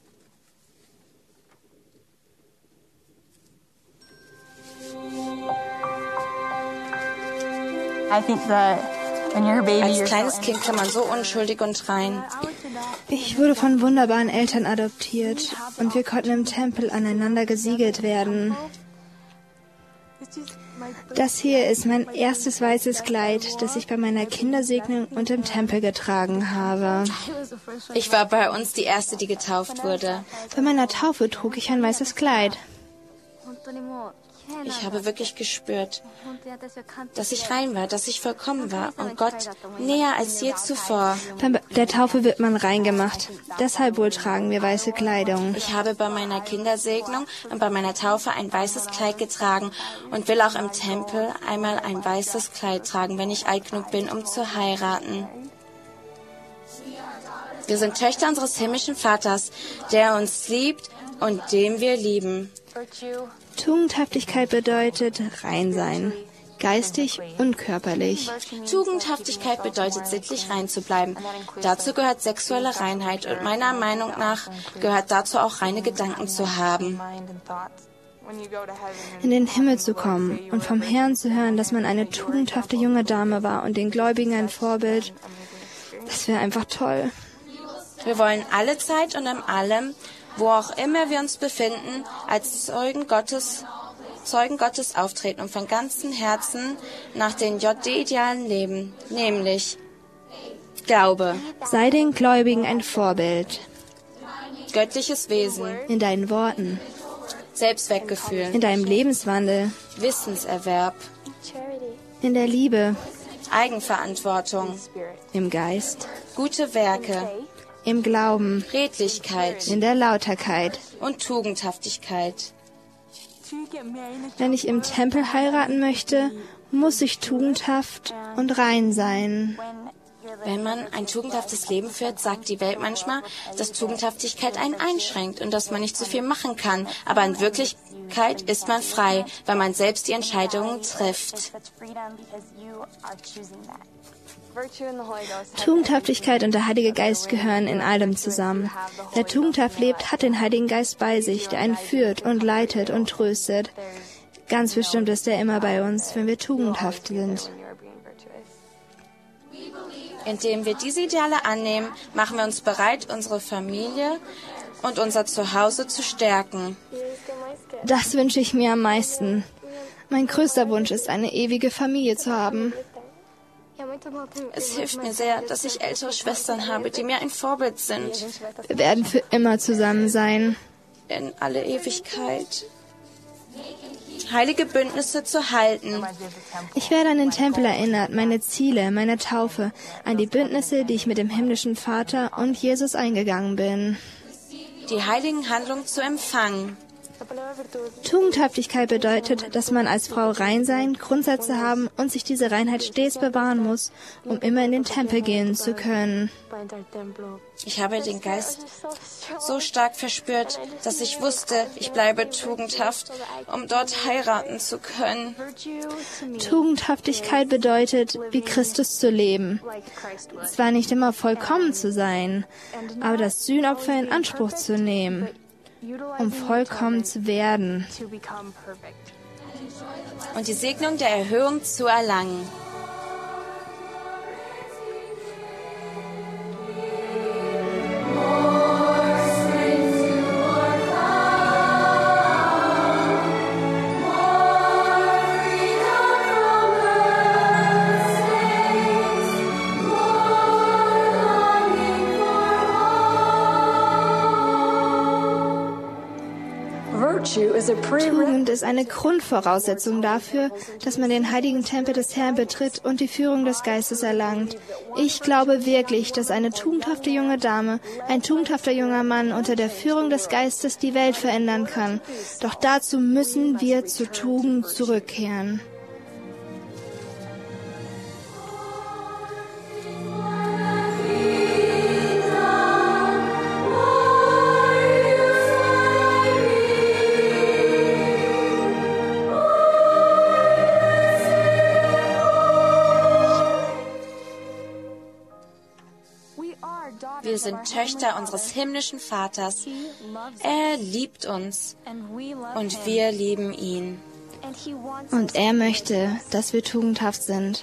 I think that when you're a baby, Als you're kleines so Kind kann man so unschuldig und rein. Ich wurde von wunderbaren Eltern adoptiert und wir konnten im Tempel aneinander gesiegelt werden. Das hier ist mein erstes weißes Kleid, das ich bei meiner Kindersegnung und im Tempel getragen habe. Ich war bei uns die Erste, die getauft wurde. Bei meiner Taufe trug ich ein weißes Kleid. Ich habe wirklich gespürt, dass ich rein war, dass ich vollkommen war und Gott näher als je zuvor. Bei der Taufe wird man rein gemacht. Deshalb wohl tragen wir weiße Kleidung. Ich habe bei meiner Kindersegnung und bei meiner Taufe ein weißes Kleid getragen und will auch im Tempel einmal ein weißes Kleid tragen, wenn ich alt genug bin, um zu heiraten. Wir sind Töchter unseres himmlischen Vaters, der uns liebt und dem wir lieben. Tugendhaftigkeit bedeutet rein sein, geistig und körperlich. Tugendhaftigkeit bedeutet, sittlich rein zu bleiben. Dazu gehört sexuelle Reinheit und meiner Meinung nach gehört dazu auch reine Gedanken zu haben. In den Himmel zu kommen und vom Herrn zu hören, dass man eine tugendhafte junge Dame war und den Gläubigen ein Vorbild, das wäre einfach toll. Wir wollen alle Zeit und in allem, wo auch immer wir uns befinden, als Zeugen Gottes, Zeugen Gottes auftreten und von ganzem Herzen nach den J D-Idealen leben, nämlich Glaube, sei den Gläubigen ein Vorbild, göttliches Wesen, in deinen Worten, Selbstwertgefühl, in deinem Lebenswandel, Wissenserwerb, in der Liebe, Eigenverantwortung, im Geist, gute Werke, im Glauben, Redlichkeit in der Lauterkeit und Tugendhaftigkeit. Wenn ich im Tempel heiraten möchte, muss ich tugendhaft und rein sein. Wenn man ein tugendhaftes Leben führt, sagt die Welt manchmal, dass Tugendhaftigkeit einen einschränkt und dass man nicht so viel machen kann. Aber in Wirklichkeit ist man frei, weil man selbst die Entscheidungen trifft. Tugendhaftigkeit und der Heilige Geist gehören in allem zusammen. Wer tugendhaft lebt, hat den Heiligen Geist bei sich, der einen führt und leitet und tröstet. Ganz bestimmt ist er immer bei uns, wenn wir tugendhaft sind. Indem wir diese Ideale annehmen, machen wir uns bereit, unsere Familie und unser Zuhause zu stärken. Das wünsche ich mir am meisten. Mein größter Wunsch ist, eine ewige Familie zu haben. Es hilft mir sehr, dass ich ältere Schwestern habe, die mir ein Vorbild sind. Wir werden für immer zusammen sein. In alle Ewigkeit. Heilige Bündnisse zu halten. Ich werde an den Tempel erinnert, meine Ziele, meine Taufe, an die Bündnisse, die ich mit dem himmlischen Vater und Jesus eingegangen bin. Die heiligen Handlungen zu empfangen. Tugendhaftigkeit bedeutet, dass man als Frau rein sein, Grundsätze haben und sich diese Reinheit stets bewahren muss, um immer in den Tempel gehen zu können. Ich habe den Geist so stark verspürt, dass ich wusste, ich bleibe tugendhaft, um dort heiraten zu können. Tugendhaftigkeit bedeutet, wie Christus zu leben. Zwar nicht immer vollkommen zu sein, aber das Sühnopfer in Anspruch zu nehmen, um vollkommen zu werden. Und die Segnung der Erhöhung zu erlangen. Tugend ist eine Grundvoraussetzung dafür, dass man den heiligen Tempel des Herrn betritt und die Führung des Geistes erlangt. Ich glaube wirklich, dass eine tugendhafte junge Dame, ein tugendhafter junger Mann unter der Führung des Geistes die Welt verändern kann. Doch dazu müssen wir zur Tugend zurückkehren. Wir sind Töchter unseres himmlischen Vaters. Er liebt uns und wir lieben ihn. Und er möchte, dass wir tugendhaft sind.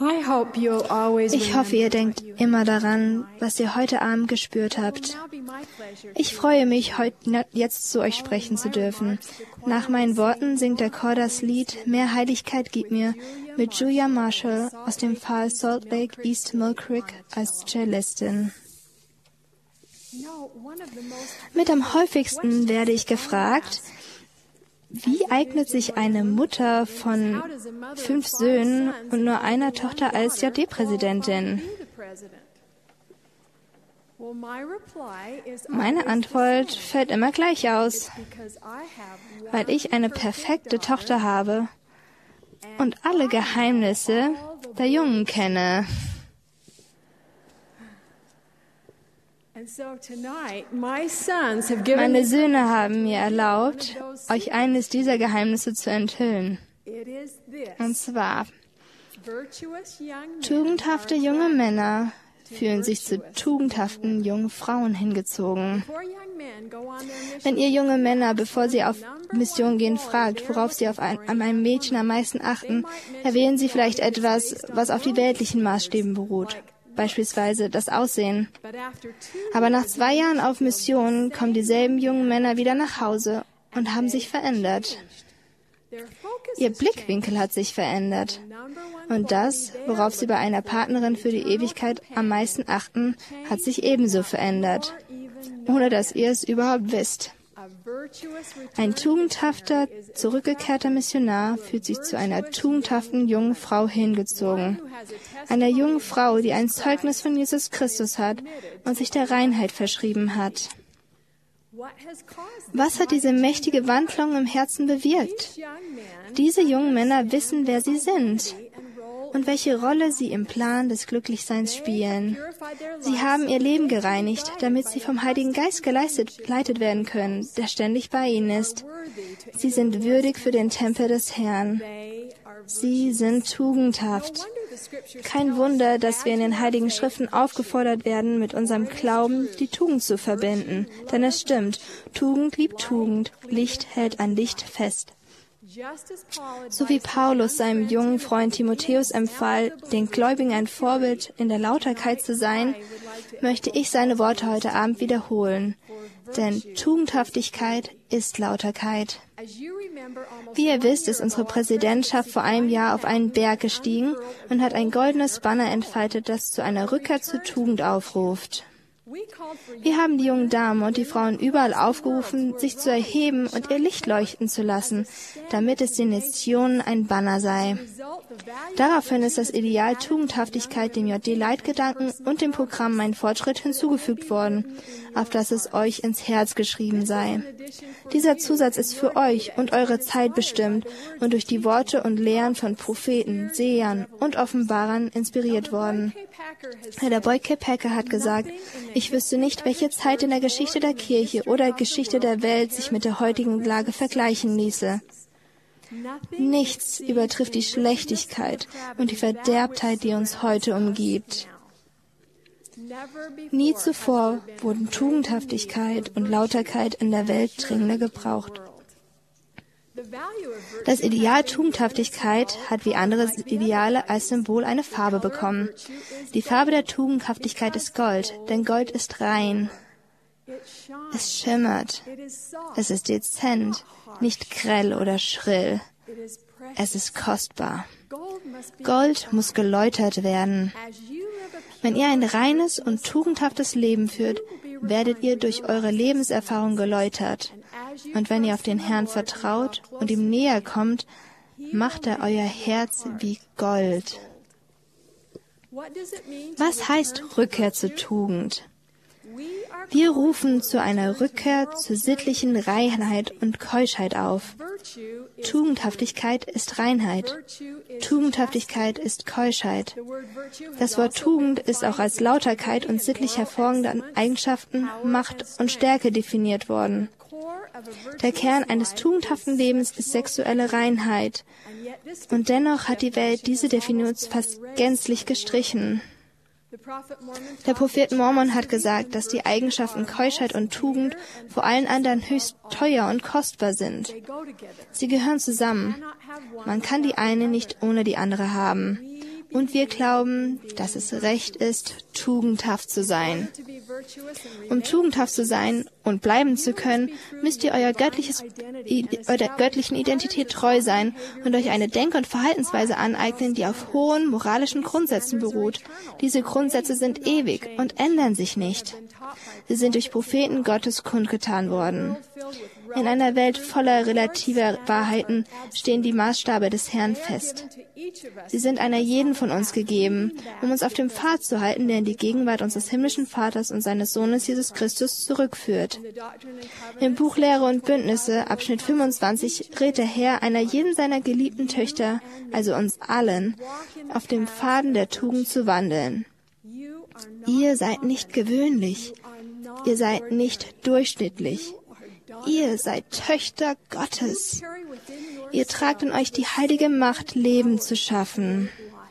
Ich hoffe, ihr denkt immer daran, was ihr heute Abend gespürt habt. Ich freue mich, heute jetzt zu euch sprechen zu dürfen. Nach meinen Worten singt der Chor das Lied Mehr Heiligkeit gib mir mit Julia Marshall aus dem Fall Salt Lake East Mill Creek als Cellistin. Mit am häufigsten werde ich gefragt, wie eignet sich eine Mutter von fünf Söhnen und nur einer Tochter als J D-Präsidentin? Meine Antwort fällt immer gleich aus, weil ich eine perfekte Tochter habe und alle Geheimnisse der Jungen kenne. Meine Söhne haben mir erlaubt, euch eines dieser Geheimnisse zu enthüllen. Und zwar, tugendhafte junge Männer fühlen sich zu tugendhaften jungen Frauen hingezogen. Wenn ihr junge Männer, bevor sie auf Mission gehen, fragt, worauf sie auf ein, an einem Mädchen am meisten achten, erwähnen sie vielleicht etwas, was auf die weltlichen Maßstäben beruht. Beispielsweise das Aussehen. Aber nach zwei Jahren auf Mission kommen dieselben jungen Männer wieder nach Hause und haben sich verändert. Ihr Blickwinkel hat sich verändert. Und das, worauf sie bei einer Partnerin für die Ewigkeit am meisten achten, hat sich ebenso verändert, ohne dass ihr es überhaupt wisst. Ein tugendhafter, zurückgekehrter Missionar fühlt sich zu einer tugendhaften jungen Frau hingezogen. Einer jungen Frau, die ein Zeugnis von Jesus Christus hat und sich der Reinheit verschrieben hat. Was hat diese mächtige Wandlung im Herzen bewirkt? Diese jungen Männer wissen, wer sie sind und welche Rolle sie im Plan des Glücklichseins spielen. Sie haben ihr Leben gereinigt, damit sie vom Heiligen Geist geleitet werden können, der ständig bei ihnen ist. Sie sind würdig für den Tempel des Herrn. Sie sind tugendhaft. Kein Wunder, dass wir in den Heiligen Schriften aufgefordert werden, mit unserem Glauben die Tugend zu verbinden. Denn es stimmt, Tugend liebt Tugend, Licht hält an Licht fest. So wie Paulus seinem jungen Freund Timotheus empfahl, den Gläubigen ein Vorbild in der Lauterkeit zu sein, möchte ich seine Worte heute Abend wiederholen. Denn Tugendhaftigkeit ist Lauterkeit. Wie ihr wisst, ist unsere Präsidentschaft vor einem Jahr auf einen Berg gestiegen und hat ein goldenes Banner entfaltet, das zu einer Rückkehr zur Tugend aufruft. Wir haben die jungen Damen und die Frauen überall aufgerufen, sich zu erheben und ihr Licht leuchten zu lassen, damit es den Nationen ein Banner sei. Daraufhin ist das Ideal Tugendhaftigkeit dem J D-Leitgedanken und dem Programm Mein Fortschritt hinzugefügt worden, auf das es euch ins Herz geschrieben sei. Dieser Zusatz ist für euch und eure Zeit bestimmt und durch die Worte und Lehren von Propheten, Sehern und Offenbarern inspiriert worden. Herr Boyd K. Packer hat gesagt, ich wüsste nicht, welche Zeit in der Geschichte der Kirche oder Geschichte der Welt sich mit der heutigen Lage vergleichen ließe. Nichts übertrifft die Schlechtigkeit und die Verderbtheit, die uns heute umgibt. Nie zuvor wurden Tugendhaftigkeit und Lauterkeit in der Welt dringender gebraucht. Das Ideal Tugendhaftigkeit hat wie andere Ideale als Symbol eine Farbe bekommen. Die Farbe der Tugendhaftigkeit ist Gold, denn Gold ist rein. Es schimmert. Es ist dezent, nicht grell oder schrill. Es ist kostbar. Gold muss geläutert werden. Wenn ihr ein reines und tugendhaftes Leben führt, werdet ihr durch eure Lebenserfahrung geläutert. Und wenn ihr auf den Herrn vertraut und ihm näher kommt, macht er euer Herz wie Gold. Was heißt Rückkehr zur Tugend? Wir rufen zu einer Rückkehr zur sittlichen Reinheit und Keuschheit auf. Tugendhaftigkeit ist Reinheit. Tugendhaftigkeit ist Keuschheit. Das Wort Tugend ist auch als Lauterkeit und sittlich hervorragende Eigenschaften, Macht und Stärke definiert worden. Der Kern eines tugendhaften Lebens ist sexuelle Reinheit. Und dennoch hat die Welt diese Definition fast gänzlich gestrichen. Der Prophet Mormon hat gesagt, dass die Eigenschaften Keuschheit und Tugend vor allen anderen höchst teuer und kostbar sind. Sie gehören zusammen. Man kann die eine nicht ohne die andere haben. Und wir glauben, dass es recht ist, tugendhaft zu sein. Um tugendhaft zu sein und bleiben zu können, müsst ihr euer göttliches, eurer göttlichen Identität treu sein und euch eine Denk- und Verhaltensweise aneignen, die auf hohen moralischen Grundsätzen beruht. Diese Grundsätze sind ewig und ändern sich nicht. Sie sind durch Propheten Gottes kundgetan worden. In einer Welt voller relativer Wahrheiten stehen die Maßstabe des Herrn fest. Sie sind einer jeden von uns gegeben, um uns auf dem Pfad zu halten, der in die Gegenwart unseres himmlischen Vaters und seines Sohnes Jesus Christus zurückführt. Im Buch Lehre und Bündnisse, Abschnitt fünfundzwanzig, rät der Herr einer jeden seiner geliebten Töchter, also uns allen, auf dem Pfaden der Tugend zu wandeln. Ihr seid nicht gewöhnlich. Ihr seid nicht durchschnittlich. Ihr seid Töchter Gottes. Ihr tragt in euch die heilige Macht, Leben zu schaffen.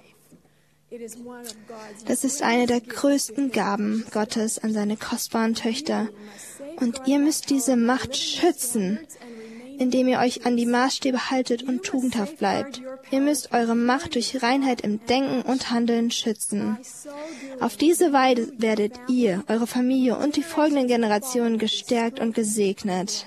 Das ist eine der größten Gaben Gottes an seine kostbaren Töchter. Und ihr müsst diese Macht schützen, indem ihr euch an die Maßstäbe haltet und tugendhaft bleibt. Ihr müsst eure Macht durch Reinheit im Denken und Handeln schützen. Auf diese Weise werdet ihr, eure Familie und die folgenden Generationen gestärkt und gesegnet.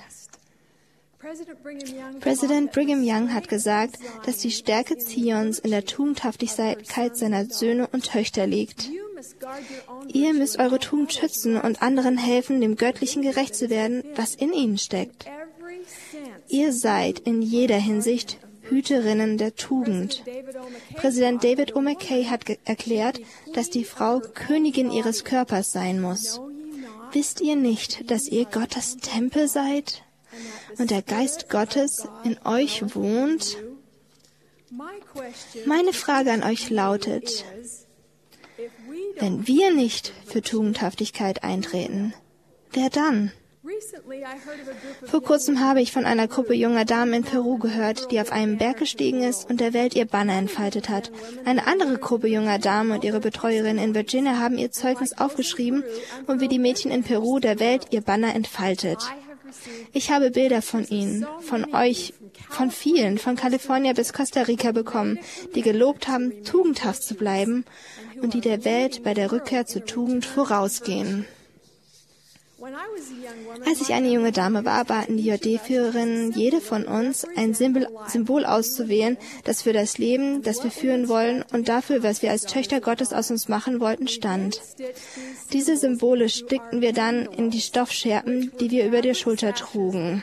Präsident Brigham Young hat gesagt, dass die Stärke Zions in der Tugendhaftigkeit seiner Söhne und Töchter liegt. Ihr müsst eure Tugend schützen und anderen helfen, dem Göttlichen gerecht zu werden, was in ihnen steckt. Ihr seid in jeder Hinsicht Hüterinnen der Tugend. Präsident David O. McKay hat erklärt, dass die Frau Königin ihres Körpers sein muss. Wisst ihr nicht, dass ihr Gottes Tempel seid und der Geist Gottes in euch wohnt? Meine Frage an euch lautet, wenn wir nicht für Tugendhaftigkeit eintreten, wer dann? Vor kurzem habe ich von einer Gruppe junger Damen in Peru gehört, die auf einem Berg gestiegen ist und der Welt ihr Banner entfaltet hat. Eine andere Gruppe junger Damen und ihre Betreuerin in Virginia haben ihr Zeugnis aufgeschrieben und wie die Mädchen in Peru der Welt ihr Banner entfaltet. Ich habe Bilder von ihnen, von euch, von vielen, von Kalifornien bis Costa Rica bekommen, die gelobt haben, tugendhaft zu bleiben und die der Welt bei der Rückkehr zur Tugend vorausgehen. Als ich eine junge Dame war, baten die J D-Führerinnen jede von uns, ein Symbol, Symbol auszuwählen, das für das Leben, das wir führen wollen und dafür, was wir als Töchter Gottes aus uns machen wollten, stand. Diese Symbole stickten wir dann in die Stoffschärpen, die wir über der Schulter trugen.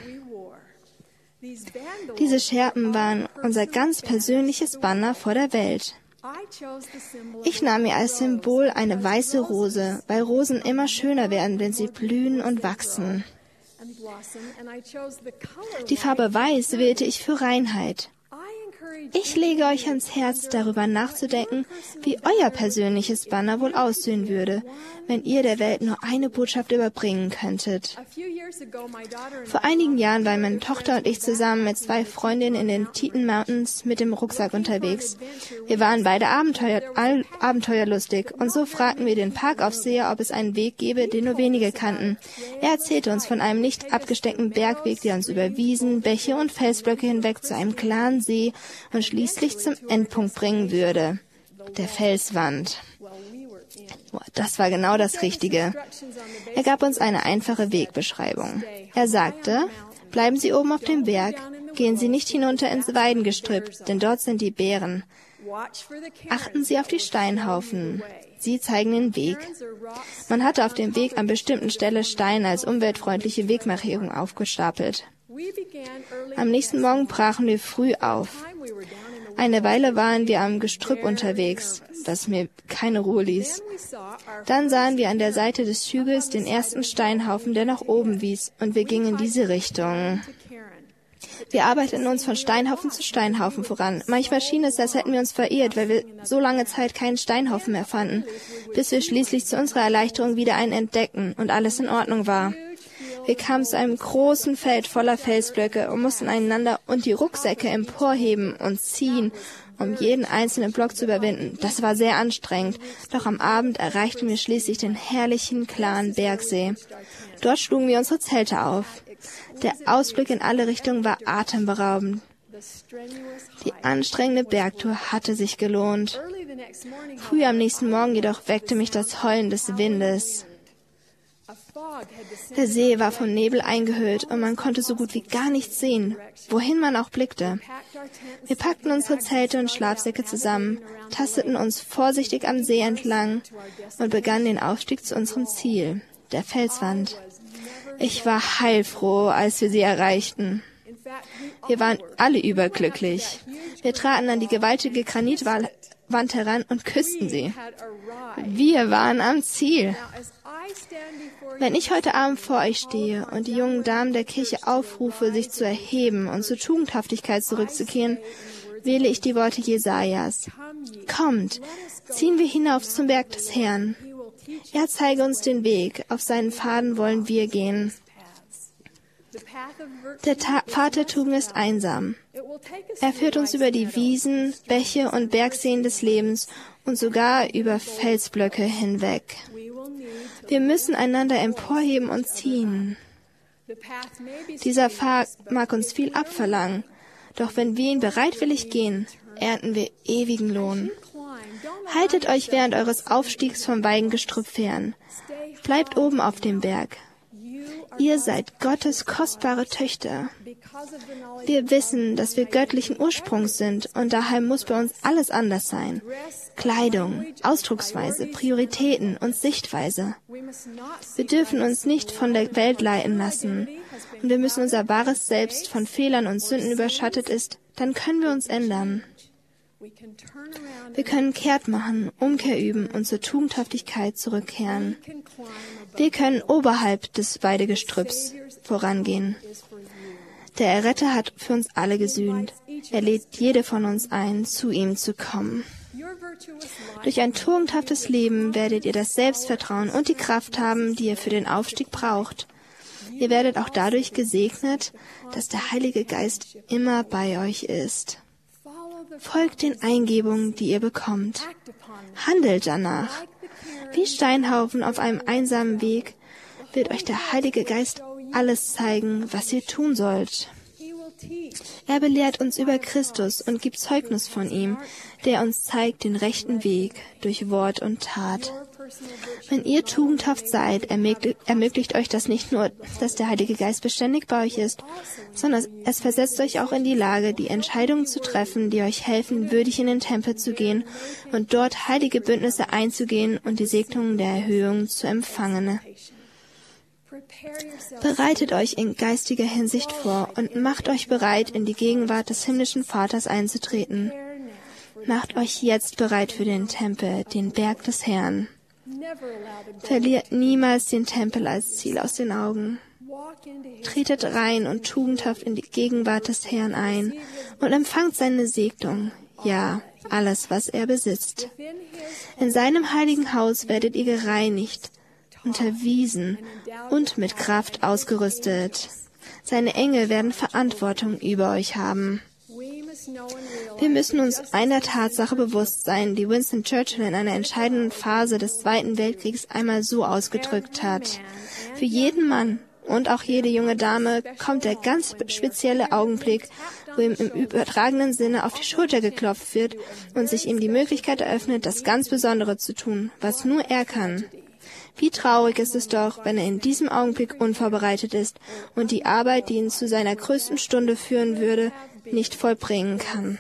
Diese Schärpen waren unser ganz persönliches Banner vor der Welt. Ich nahm mir als Symbol eine weiße Rose, weil Rosen immer schöner werden, wenn sie blühen und wachsen. Die Farbe Weiß wählte ich für Reinheit. Ich lege euch ans Herz, darüber nachzudenken, wie euer persönliches Banner wohl aussehen würde, wenn ihr der Welt nur eine Botschaft überbringen könntet. Vor einigen Jahren waren meine Tochter und ich zusammen mit zwei Freundinnen in den Teton Mountains mit dem Rucksack unterwegs. Wir waren beide Abenteuer, all, abenteuerlustig und so fragten wir den Parkaufseher, ob es einen Weg gäbe, den nur wenige kannten. Er erzählte uns von einem nicht abgesteckten Bergweg, der uns über Wiesen, Bäche und Felsblöcke hinweg zu einem klaren See und schließlich zum Endpunkt bringen würde, der Felswand. Das war genau das Richtige. Er gab uns eine einfache Wegbeschreibung. Er sagte, bleiben Sie oben auf dem Berg, gehen Sie nicht hinunter ins Weidengestrüpp, denn dort sind die Bären. Achten Sie auf die Steinhaufen. Sie zeigen den Weg. Man hatte auf dem Weg an bestimmten Stellen Steine als umweltfreundliche Wegmarkierung aufgestapelt. Am nächsten Morgen brachen wir früh auf. Eine Weile waren wir am Gestrüpp unterwegs, das mir keine Ruhe ließ. Dann sahen wir an der Seite des Hügels den ersten Steinhaufen, der nach oben wies, und wir gingen in diese Richtung. Wir arbeiteten uns von Steinhaufen zu Steinhaufen voran. Manchmal schien es, als hätten wir uns verirrt, weil wir so lange Zeit keinen Steinhaufen mehr fanden, bis wir schließlich zu unserer Erleichterung wieder einen entdeckten und alles in Ordnung war. Wir kamen zu einem großen Feld voller Felsblöcke und mussten einander und die Rucksäcke emporheben und ziehen, um jeden einzelnen Block zu überwinden. Das war sehr anstrengend, doch am Abend erreichten wir schließlich den herrlichen, klaren Bergsee. Dort schlugen wir unsere Zelte auf. Der Ausblick in alle Richtungen war atemberaubend. Die anstrengende Bergtour hatte sich gelohnt. Früh am nächsten Morgen jedoch weckte mich das Heulen des Windes. Der See war von Nebel eingehüllt und man konnte so gut wie gar nichts sehen, wohin man auch blickte. Wir packten unsere Zelte und Schlafsäcke zusammen, tasteten uns vorsichtig am See entlang und begannen den Aufstieg zu unserem Ziel, der Felswand. Ich war heilfroh, als wir sie erreichten. Wir waren alle überglücklich. Wir traten an die gewaltige Granitwand heran und küssten sie. Wir waren am Ziel. Wenn ich heute Abend vor euch stehe und die jungen Damen der Kirche aufrufe, sich zu erheben und zur Tugendhaftigkeit zurückzukehren, wähle ich die Worte Jesajas. Kommt, ziehen wir hinauf zum Berg des Herrn. Er zeige uns den Weg, auf seinen Pfaden wollen wir gehen. Der Ta- Pfad der Tugend ist einsam. Er führt uns über die Wiesen, Bäche und Bergseen des Lebens und sogar über Felsblöcke hinweg. Wir müssen einander emporheben und ziehen. Dieser Pfad mag uns viel abverlangen, doch wenn wir ihn bereitwillig gehen, ernten wir ewigen Lohn. Haltet euch während eures Aufstiegs vom Weidengestrüpp fern. Bleibt oben auf dem Berg. Ihr seid Gottes kostbare Töchter. Wir wissen, dass wir göttlichen Ursprungs sind und daher muss bei uns alles anders sein. Kleidung, Ausdrucksweise, Prioritäten und Sichtweise. Wir dürfen uns nicht von der Welt leiten lassen und wir müssen unser wahres Selbst von Fehlern und Sünden überschattet ist, dann können wir uns ändern. Wir können kehrt machen, Umkehr üben und zur Tugendhaftigkeit zurückkehren. Wir können oberhalb des Weidegestrüpps vorangehen. Der Erretter hat für uns alle gesühnt. Er lädt jede von uns ein, zu ihm zu kommen. Durch ein tugendhaftes Leben werdet ihr das Selbstvertrauen und die Kraft haben, die ihr für den Aufstieg braucht. Ihr werdet auch dadurch gesegnet, dass der Heilige Geist immer bei euch ist. Folgt den Eingebungen, die ihr bekommt. Handelt danach. Wie Steinhaufen auf einem einsamen Weg wird euch der Heilige Geist alles zeigen, was ihr tun sollt. Er belehrt uns über Christus und gibt Zeugnis von ihm, der uns zeigt den rechten Weg durch Wort und Tat. Wenn ihr tugendhaft seid, ermöglicht, ermöglicht euch das nicht nur, dass der Heilige Geist beständig bei euch ist, sondern es versetzt euch auch in die Lage, die Entscheidungen zu treffen, die euch helfen, würdig in den Tempel zu gehen und dort heilige Bündnisse einzugehen und die Segnungen der Erhöhung zu empfangen. Bereitet euch in geistiger Hinsicht vor und macht euch bereit, in die Gegenwart des himmlischen Vaters einzutreten. Macht euch jetzt bereit für den Tempel, den Berg des Herrn. Verliert niemals den Tempel als Ziel aus den Augen. Tretet rein und tugendhaft in die Gegenwart des Herrn ein und empfangt seine Segnung, ja, alles, was er besitzt. In seinem heiligen Haus werdet ihr gereinigt, unterwiesen und mit Kraft ausgerüstet. Seine Engel werden Verantwortung über euch haben. Wir müssen uns einer Tatsache bewusst sein, die Winston Churchill in einer entscheidenden Phase des Zweiten Weltkriegs einmal so ausgedrückt hat. Für jeden Mann und auch jede junge Dame kommt der ganz spezielle Augenblick, wo ihm im übertragenen Sinne auf die Schulter geklopft wird und sich ihm die Möglichkeit eröffnet, das ganz Besondere zu tun, was nur er kann. Wie traurig ist es doch, wenn er in diesem Augenblick unvorbereitet ist und die Arbeit, die ihn zu seiner größten Stunde führen würde, nicht vollbringen kann.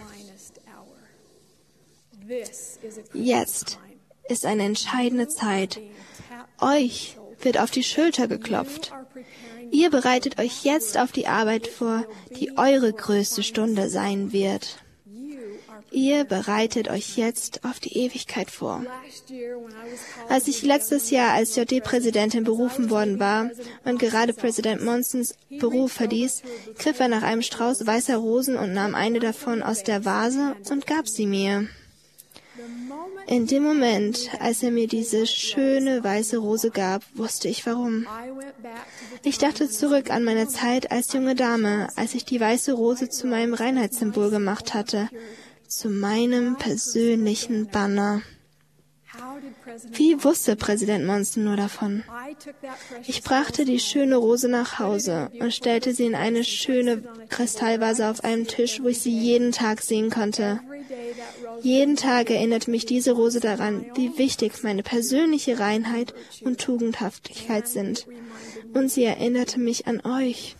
Jetzt ist eine entscheidende Zeit. Euch wird auf die Schulter geklopft. Ihr bereitet euch jetzt auf die Arbeit vor, die eure größte Stunde sein wird. Ihr bereitet euch jetzt auf die Ewigkeit vor. Als ich letztes Jahr als J D-Präsidentin berufen worden war und gerade Präsident Monsons Beruf verließ, griff er nach einem Strauß weißer Rosen und nahm eine davon aus der Vase und gab sie mir. In dem Moment, als er mir diese schöne weiße Rose gab, wusste ich warum. Ich dachte zurück an meine Zeit als junge Dame, als ich die weiße Rose zu meinem Reinheitssymbol gemacht hatte, zu meinem persönlichen Banner. Wie wusste Präsident Monson nur davon? Ich brachte die schöne Rose nach Hause und stellte sie in eine schöne Kristallvase auf einem Tisch, wo ich sie jeden Tag sehen konnte. Jeden Tag erinnert mich diese Rose daran, wie wichtig meine persönliche Reinheit und Tugendhaftigkeit sind. Und sie erinnerte mich an euch.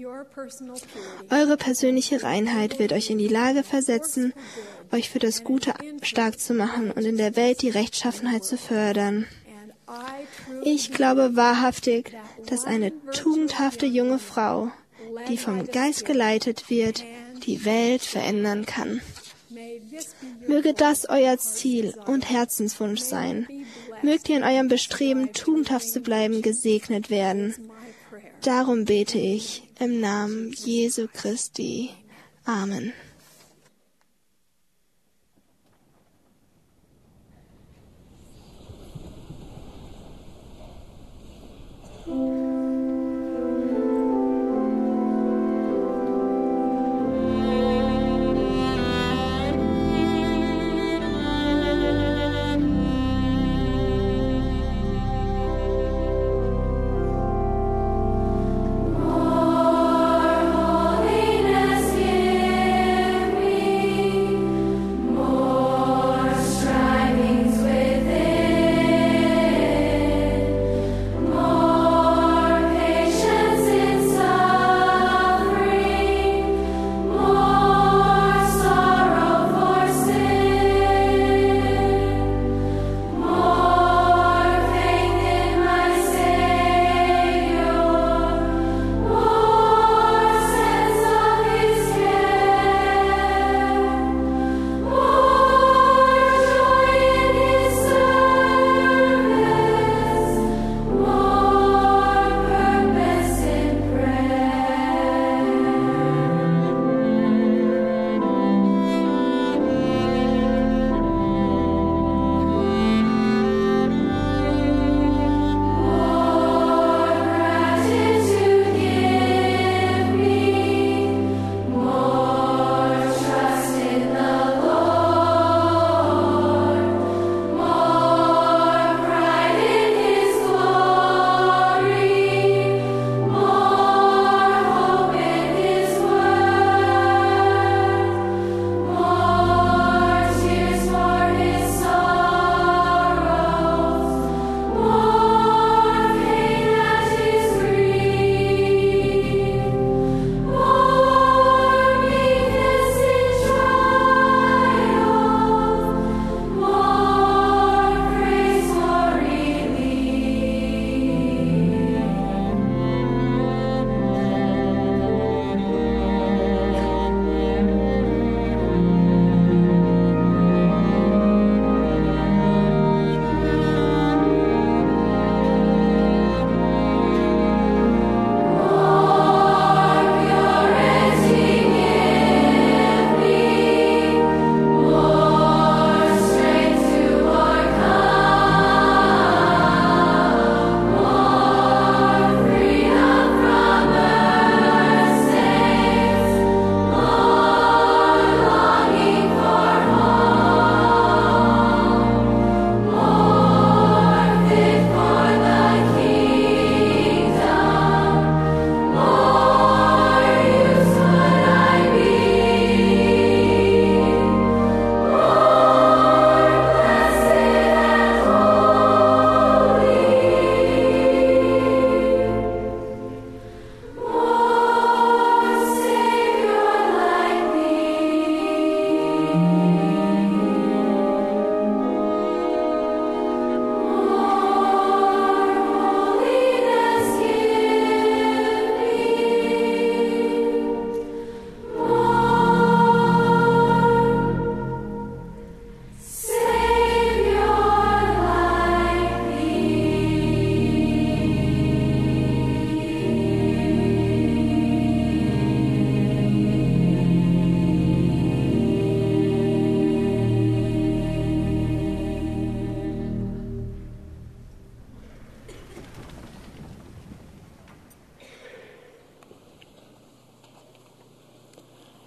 Eure persönliche Reinheit wird euch in die Lage versetzen, euch für das Gute stark zu machen und in der Welt die Rechtschaffenheit zu fördern. Ich glaube wahrhaftig, dass eine tugendhafte junge Frau, die vom Geist geleitet wird, die Welt verändern kann. Möge das euer Ziel und Herzenswunsch sein. Mögt ihr in eurem Bestreben, tugendhaft zu bleiben, gesegnet werden. Darum bete ich im Namen Jesu Christi. Amen. Holiness, yeah.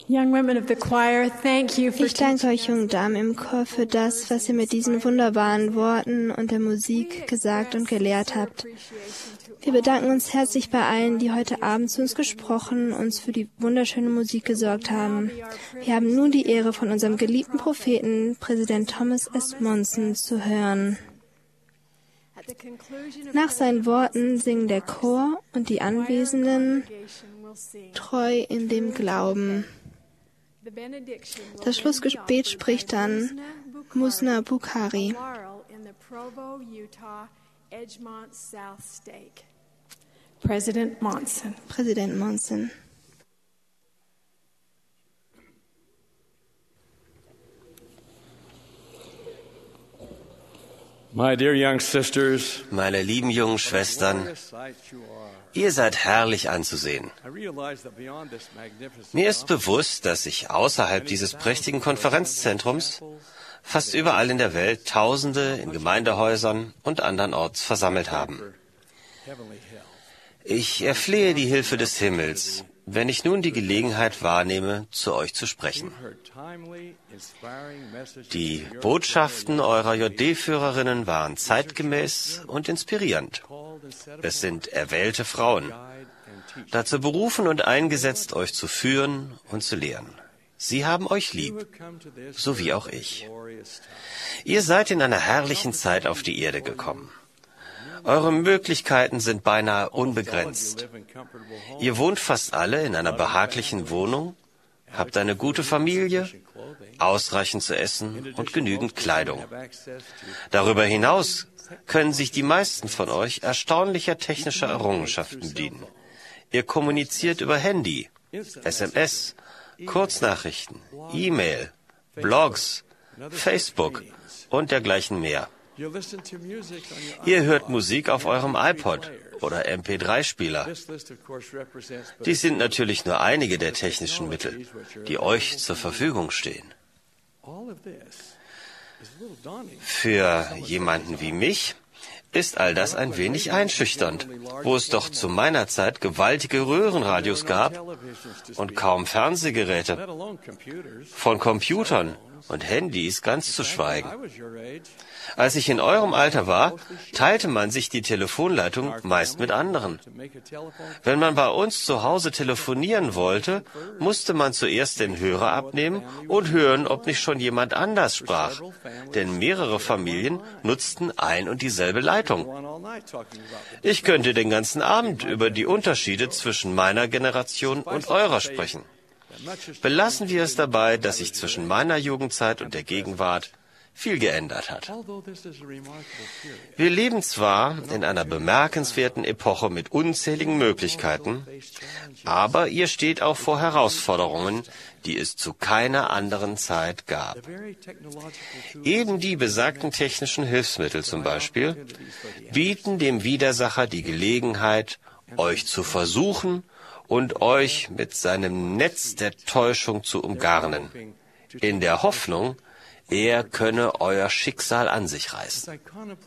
Ich danke euch, jungen Damen im Chor, für das, was ihr mit diesen wunderbaren Worten und der Musik gesagt und gelehrt habt. Wir bedanken uns herzlich bei allen, die heute Abend zu uns gesprochen, uns für die wunderschöne Musik gesorgt haben. Wir haben nun die Ehre, von unserem geliebten Propheten, Präsident Thomas S. Monson, zu hören. Nach seinen Worten singen der Chor und die Anwesenden treu in dem Glauben. Das Schlussgebet spricht dann Musna Bukhari. President Monson. Präsident Monson. My dear young sisters, meine lieben jungen Schwestern, ihr seid herrlich anzusehen. Mir ist bewusst, dass sich außerhalb dieses prächtigen Konferenzzentrums fast überall in der Welt Tausende in Gemeindehäusern und andernorts versammelt haben. Ich erflehe die Hilfe des Himmels, wenn ich nun die Gelegenheit wahrnehme, zu euch zu sprechen. Die Botschaften eurer J D-Führerinnen waren zeitgemäß und inspirierend. Es sind erwählte Frauen, dazu berufen und eingesetzt, euch zu führen und zu lehren. Sie haben euch lieb, so wie auch ich. Ihr seid in einer herrlichen Zeit auf die Erde gekommen. Eure Möglichkeiten sind beinahe unbegrenzt. Ihr wohnt fast alle in einer behaglichen Wohnung, habt eine gute Familie, ausreichend zu essen und genügend Kleidung. Darüber hinaus können sich die meisten von euch erstaunlicher technischer Errungenschaften bedienen. Ihr kommuniziert über Handy, S M S, Kurznachrichten, E-Mail, Blogs, Facebook und dergleichen mehr. Ihr hört Musik auf eurem iPod oder M P drei Spieler. Dies sind natürlich nur einige der technischen Mittel, die euch zur Verfügung stehen. Für jemanden wie mich ist all das ein wenig einschüchternd, wo es doch zu meiner Zeit gewaltige Röhrenradios gab und kaum Fernsehgeräte, von Computern und Handys ganz zu schweigen. Als ich in eurem Alter war, teilte man sich die Telefonleitung meist mit anderen. Wenn man bei uns zu Hause telefonieren wollte, musste man zuerst den Hörer abnehmen und hören, ob nicht schon jemand anders sprach, denn mehrere Familien nutzten ein und dieselbe Leitung. Ich könnte den ganzen Abend über die Unterschiede zwischen meiner Generation und eurer sprechen. Belassen wir es dabei, dass sich zwischen meiner Jugendzeit und der Gegenwart viel geändert hat. Wir leben zwar in einer bemerkenswerten Epoche mit unzähligen Möglichkeiten, aber ihr steht auch vor Herausforderungen, die es zu keiner anderen Zeit gab. Eben die besagten technischen Hilfsmittel zum Beispiel bieten dem Widersacher die Gelegenheit, euch zu versuchen und euch mit seinem Netz der Täuschung zu umgarnen, in der Hoffnung, er könne euer Schicksal an sich reißen.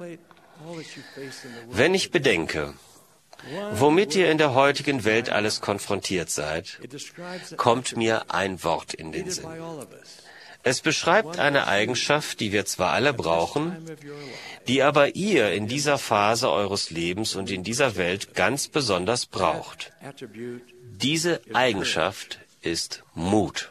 Wenn ich bedenke, womit ihr in der heutigen Welt alles konfrontiert seid, kommt mir ein Wort in den Sinn. Es beschreibt eine Eigenschaft, die wir zwar alle brauchen, die aber ihr in dieser Phase eures Lebens und in dieser Welt ganz besonders braucht. Diese Eigenschaft ist Mut.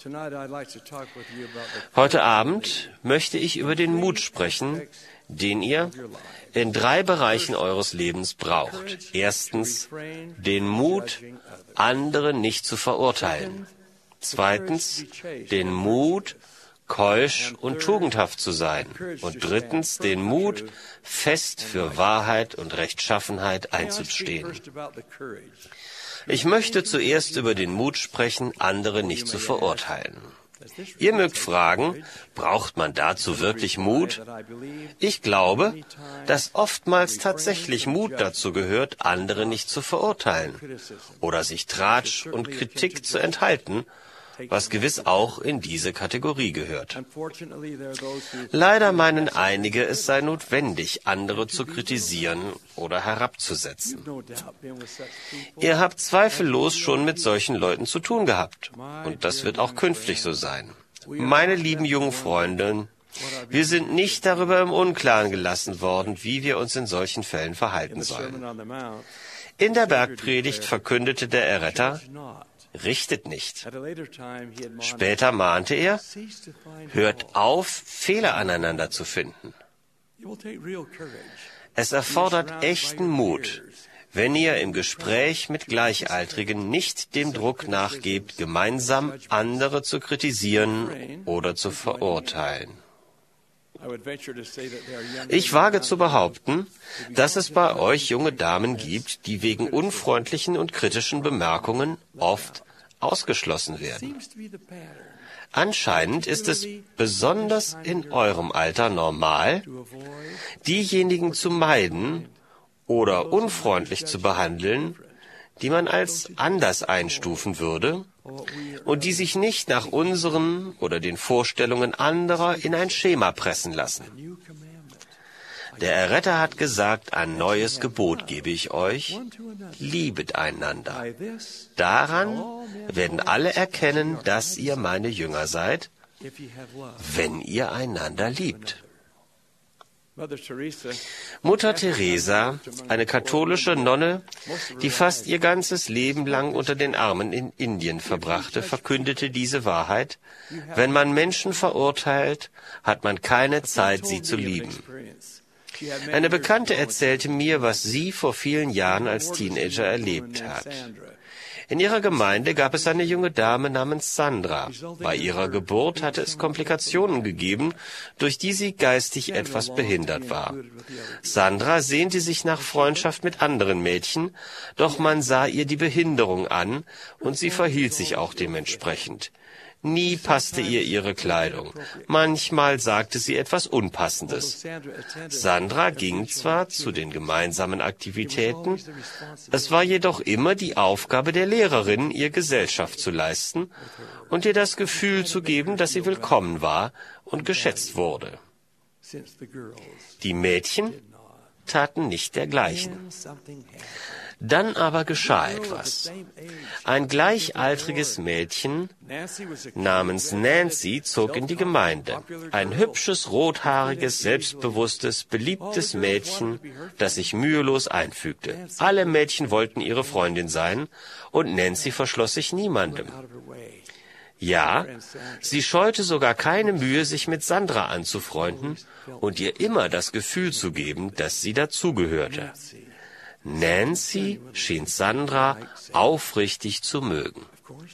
Heute Abend möchte ich über den Mut sprechen, den ihr in drei Bereichen eures Lebens braucht. Erstens, den Mut, andere nicht zu verurteilen. Zweitens, den Mut, keusch und tugendhaft zu sein. Und drittens, den Mut, fest für Wahrheit und Rechtschaffenheit einzustehen. Ich möchte zuerst über den Mut sprechen, andere nicht zu verurteilen. Ihr mögt fragen, braucht man dazu wirklich Mut? Ich glaube, dass oftmals tatsächlich Mut dazu gehört, andere nicht zu verurteilen oder sich Tratsch und Kritik zu enthalten was gewiss auch in diese Kategorie gehört. Leider meinen einige, es sei notwendig, andere zu kritisieren oder herabzusetzen. Ihr habt zweifellos schon mit solchen Leuten zu tun gehabt, und das wird auch künftig so sein. Meine lieben jungen Freunde, wir sind nicht darüber im Unklaren gelassen worden, wie wir uns in solchen Fällen verhalten sollen. In der Bergpredigt verkündete der Erretter: Richtet nicht. Später mahnte er: Hört auf, Fehler aneinander zu finden. Es erfordert echten Mut, wenn ihr im Gespräch mit Gleichaltrigen nicht dem Druck nachgebt, gemeinsam andere zu kritisieren oder zu verurteilen. Ich wage zu behaupten, dass es bei euch junge Damen gibt, die wegen unfreundlichen und kritischen Bemerkungen oft ausgeschlossen werden. Anscheinend ist es besonders in eurem Alter normal, diejenigen zu meiden oder unfreundlich zu behandeln, die man als anders einstufen würde und die sich nicht nach unseren oder den Vorstellungen anderer in ein Schema pressen lassen. Der Erretter hat gesagt, ein neues Gebot gebe ich euch: Liebet einander. Daran werden alle erkennen, dass ihr meine Jünger seid, wenn ihr einander liebt. Mutter Teresa, eine katholische Nonne, die fast ihr ganzes Leben lang unter den Armen in Indien verbrachte, verkündete diese Wahrheit: Wenn man Menschen verurteilt, hat man keine Zeit, sie zu lieben. Eine Bekannte erzählte mir, was sie vor vielen Jahren als Teenager erlebt hat. In ihrer Gemeinde gab es eine junge Dame namens Sandra. Bei ihrer Geburt hatte es Komplikationen gegeben, durch die sie geistig etwas behindert war. Sandra sehnte sich nach Freundschaft mit anderen Mädchen, doch man sah ihr die Behinderung an und sie verhielt sich auch dementsprechend. Nie passte ihr ihre Kleidung. Manchmal sagte sie etwas Unpassendes. Sandra ging zwar zu den gemeinsamen Aktivitäten, es war jedoch immer die Aufgabe der Lehrerin, ihr Gesellschaft zu leisten und ihr das Gefühl zu geben, dass sie willkommen war und geschätzt wurde. Die Mädchen taten nicht dergleichen. Dann aber geschah etwas. Ein gleichaltriges Mädchen namens Nancy zog in die Gemeinde. Ein hübsches, rothaariges, selbstbewusstes, beliebtes Mädchen, das sich mühelos einfügte. Alle Mädchen wollten ihre Freundin sein, und Nancy verschloss sich niemandem. Ja, sie scheute sogar keine Mühe, sich mit Sandra anzufreunden und ihr immer das Gefühl zu geben, dass sie dazugehörte. Nancy schien Sandra aufrichtig zu mögen.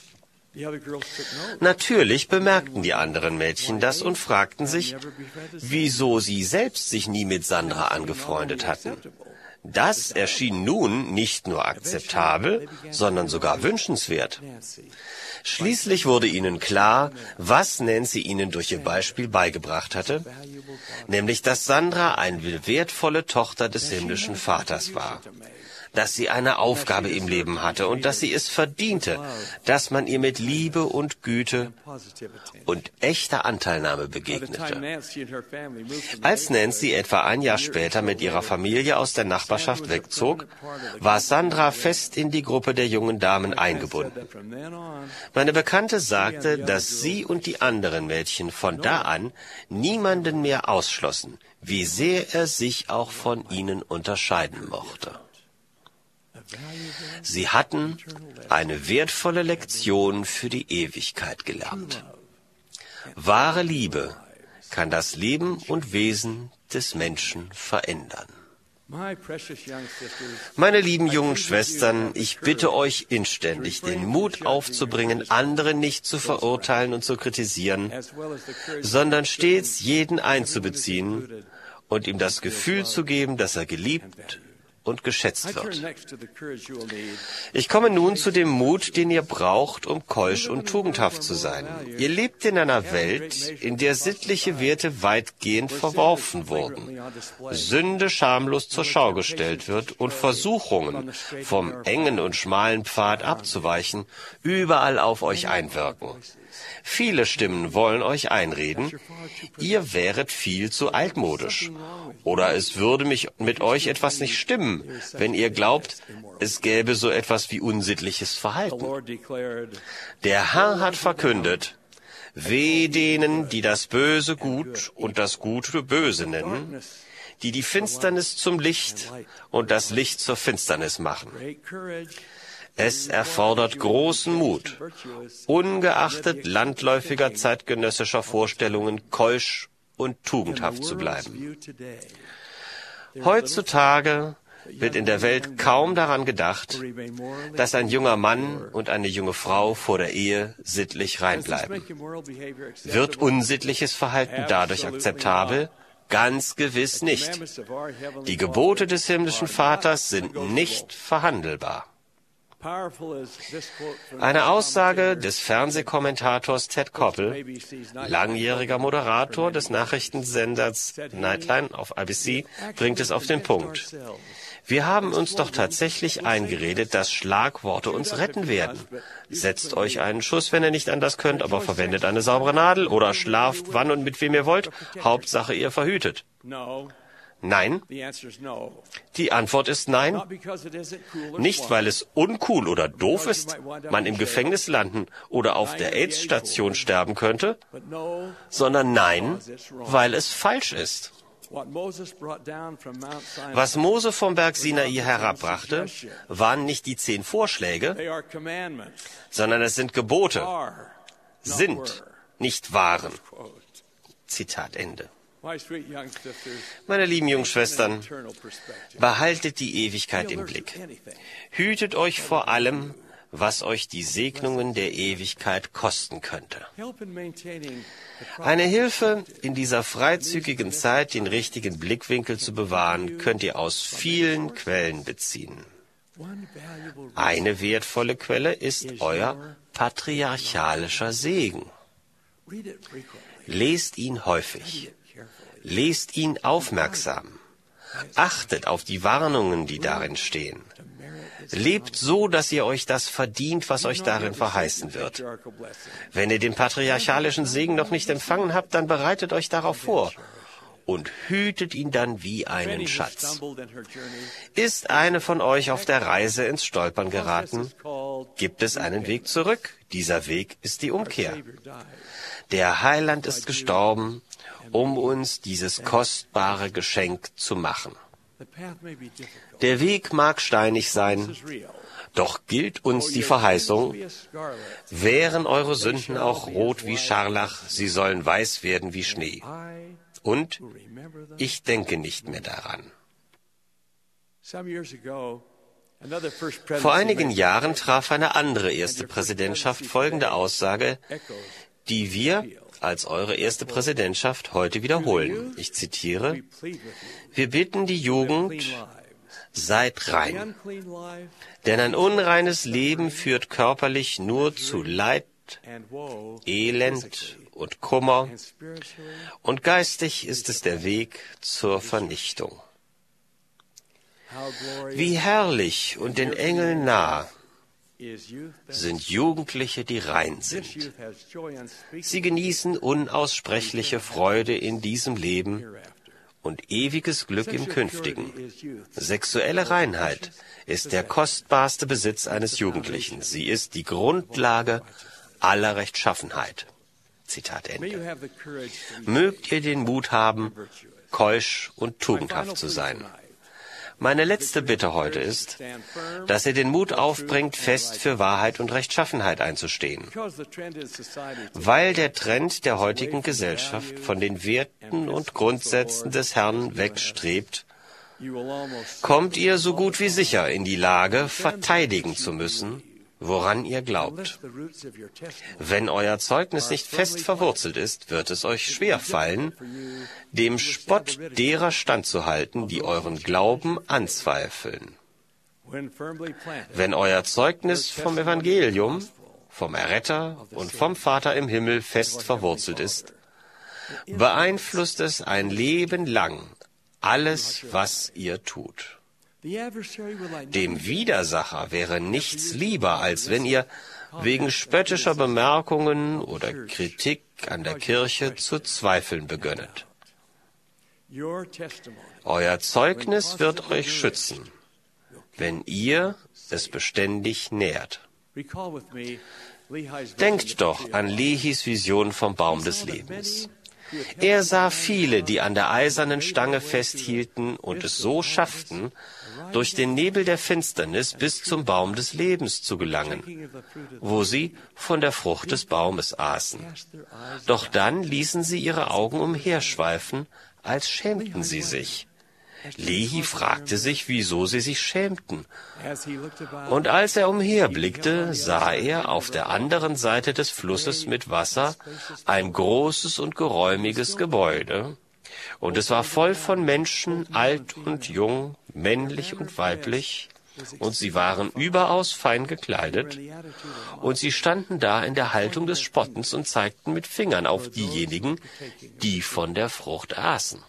Natürlich bemerkten die anderen Mädchen das und fragten sich, wieso sie selbst sich nie mit Sandra angefreundet hatten. Das erschien nun nicht nur akzeptabel, sondern sogar wünschenswert. Schließlich wurde ihnen klar, was Nancy ihnen durch ihr Beispiel beigebracht hatte, nämlich dass Sandra eine wertvolle Tochter des himmlischen Vaters war, dass sie eine Aufgabe im Leben hatte und dass sie es verdiente, dass man ihr mit Liebe und Güte und echter Anteilnahme begegnete. Als Nancy etwa ein Jahr später mit ihrer Familie aus der Nachbarschaft wegzog, war Sandra fest in die Gruppe der jungen Damen eingebunden. Meine Bekannte sagte, dass sie und die anderen Mädchen von da an niemanden mehr ausschlossen, wie sehr er sich auch von ihnen unterscheiden mochte. Sie hatten eine wertvolle Lektion für die Ewigkeit gelernt. Wahre Liebe kann das Leben und Wesen des Menschen verändern. Meine lieben jungen Schwestern, ich bitte euch inständig, den Mut aufzubringen, andere nicht zu verurteilen und zu kritisieren, sondern stets jeden einzubeziehen und ihm das Gefühl zu geben, dass er geliebt und geschätzt wird. Ich komme nun zu dem Mut, den ihr braucht, um keusch und tugendhaft zu sein. Ihr lebt in einer Welt, in der sittliche Werte weitgehend verworfen wurden, Sünde schamlos zur Schau gestellt wird und Versuchungen, vom engen und schmalen Pfad abzuweichen, überall auf euch einwirken. Viele Stimmen wollen euch einreden, ihr wäret viel zu altmodisch. Oder es würde mich mit euch etwas nicht stimmen, wenn ihr glaubt, es gäbe so etwas wie unsittliches Verhalten. Der Herr hat verkündet, weh denen, die das Böse gut und das Gute böse nennen, die die Finsternis zum Licht und das Licht zur Finsternis machen. Es erfordert großen Mut, ungeachtet landläufiger zeitgenössischer Vorstellungen keusch und tugendhaft zu bleiben. Heutzutage wird in der Welt kaum daran gedacht, dass ein junger Mann und eine junge Frau vor der Ehe sittlich rein bleiben. Wird unsittliches Verhalten dadurch akzeptabel? Ganz gewiss nicht. Die Gebote des himmlischen Vaters sind nicht verhandelbar. Eine Aussage des Fernsehkommentators Ted Koppel, langjähriger Moderator des Nachrichtensenders Nightline auf I B C, bringt es auf den Punkt. Wir haben uns doch tatsächlich eingeredet, dass Schlagworte uns retten werden. Setzt euch einen Schuss, wenn ihr nicht anders könnt, aber verwendet eine saubere Nadel oder schlaft wann und mit wem ihr wollt. Hauptsache ihr verhütet. Nein. Die Antwort ist nein. Nicht, weil es uncool oder doof ist, man im Gefängnis landen oder auf der AIDS-Station sterben könnte, sondern nein, weil es falsch ist. Was Mose vom Berg Sinai herabbrachte, waren nicht die zehn Vorschläge, sondern es sind Gebote, sind, nicht waren. Zitat Ende. Meine lieben Jungschwestern, behaltet die Ewigkeit im Blick. Hütet euch vor allem, was euch die Segnungen der Ewigkeit kosten könnte. Eine Hilfe, in dieser freizügigen Zeit den richtigen Blickwinkel zu bewahren, könnt ihr aus vielen Quellen beziehen. Eine wertvolle Quelle ist euer patriarchalischer Segen. Lest ihn häufig. Lest ihn aufmerksam. Achtet auf die Warnungen, die darin stehen. Lebt so, dass ihr euch das verdient, was euch darin verheißen wird. Wenn ihr den patriarchalischen Segen noch nicht empfangen habt, dann bereitet euch darauf vor und hütet ihn dann wie einen Schatz. Ist eine von euch auf der Reise ins Stolpern geraten, gibt es einen Weg zurück. Dieser Weg ist die Umkehr. Der Heiland ist gestorben, um uns dieses kostbare Geschenk zu machen. Der Weg mag steinig sein, doch gilt uns die Verheißung, wären eure Sünden auch rot wie Scharlach, sie sollen weiß werden wie Schnee. Und ich denke nicht mehr daran. Vor einigen Jahren traf eine andere erste Präsidentschaft folgende Aussage, die wir als eure erste Präsidentschaft heute wiederholen. Ich zitiere, wir bitten die Jugend, seid rein, denn ein unreines Leben führt körperlich nur zu Leid, Elend und Kummer, und geistig ist es der Weg zur Vernichtung. Wie herrlich und den Engeln nah sind Jugendliche, die rein sind. Sie genießen unaussprechliche Freude in diesem Leben und ewiges Glück im Künftigen. Sexuelle Reinheit ist der kostbarste Besitz eines Jugendlichen. Sie ist die Grundlage aller Rechtschaffenheit. Zitat Ende. Mögt ihr den Mut haben, keusch und tugendhaft zu sein. Meine letzte Bitte heute ist, dass ihr den Mut aufbringt, fest für Wahrheit und Rechtschaffenheit einzustehen. Weil der Trend der heutigen Gesellschaft von den Werten und Grundsätzen des Herrn wegstrebt, kommt ihr so gut wie sicher in die Lage, verteidigen zu müssen, woran ihr glaubt. Wenn euer Zeugnis nicht fest verwurzelt ist, wird es euch schwerfallen, dem Spott derer standzuhalten, die euren Glauben anzweifeln. Wenn euer Zeugnis vom Evangelium, vom Erretter und vom Vater im Himmel fest verwurzelt ist, beeinflusst es ein Leben lang alles, was ihr tut. Dem Widersacher wäre nichts lieber, als wenn ihr wegen spöttischer Bemerkungen oder Kritik an der Kirche zu zweifeln begönnet. Euer Zeugnis wird euch schützen, wenn ihr es beständig nährt. Denkt doch an Lehis Vision vom Baum des Lebens. Er sah viele, die an der eisernen Stange festhielten und es so schafften, durch den Nebel der Finsternis bis zum Baum des Lebens zu gelangen, wo sie von der Frucht des Baumes aßen. Doch dann ließen sie ihre Augen umherschweifen, als schämten sie sich. Lehi fragte sich, wieso sie sich schämten. Und als er umherblickte, sah er auf der anderen Seite des Flusses mit Wasser ein großes und geräumiges Gebäude, und es war voll von Menschen, alt und jung, männlich und weiblich, und sie waren überaus fein gekleidet, und sie standen da in der Haltung des Spottens und zeigten mit Fingern auf diejenigen, die von der Frucht aßen.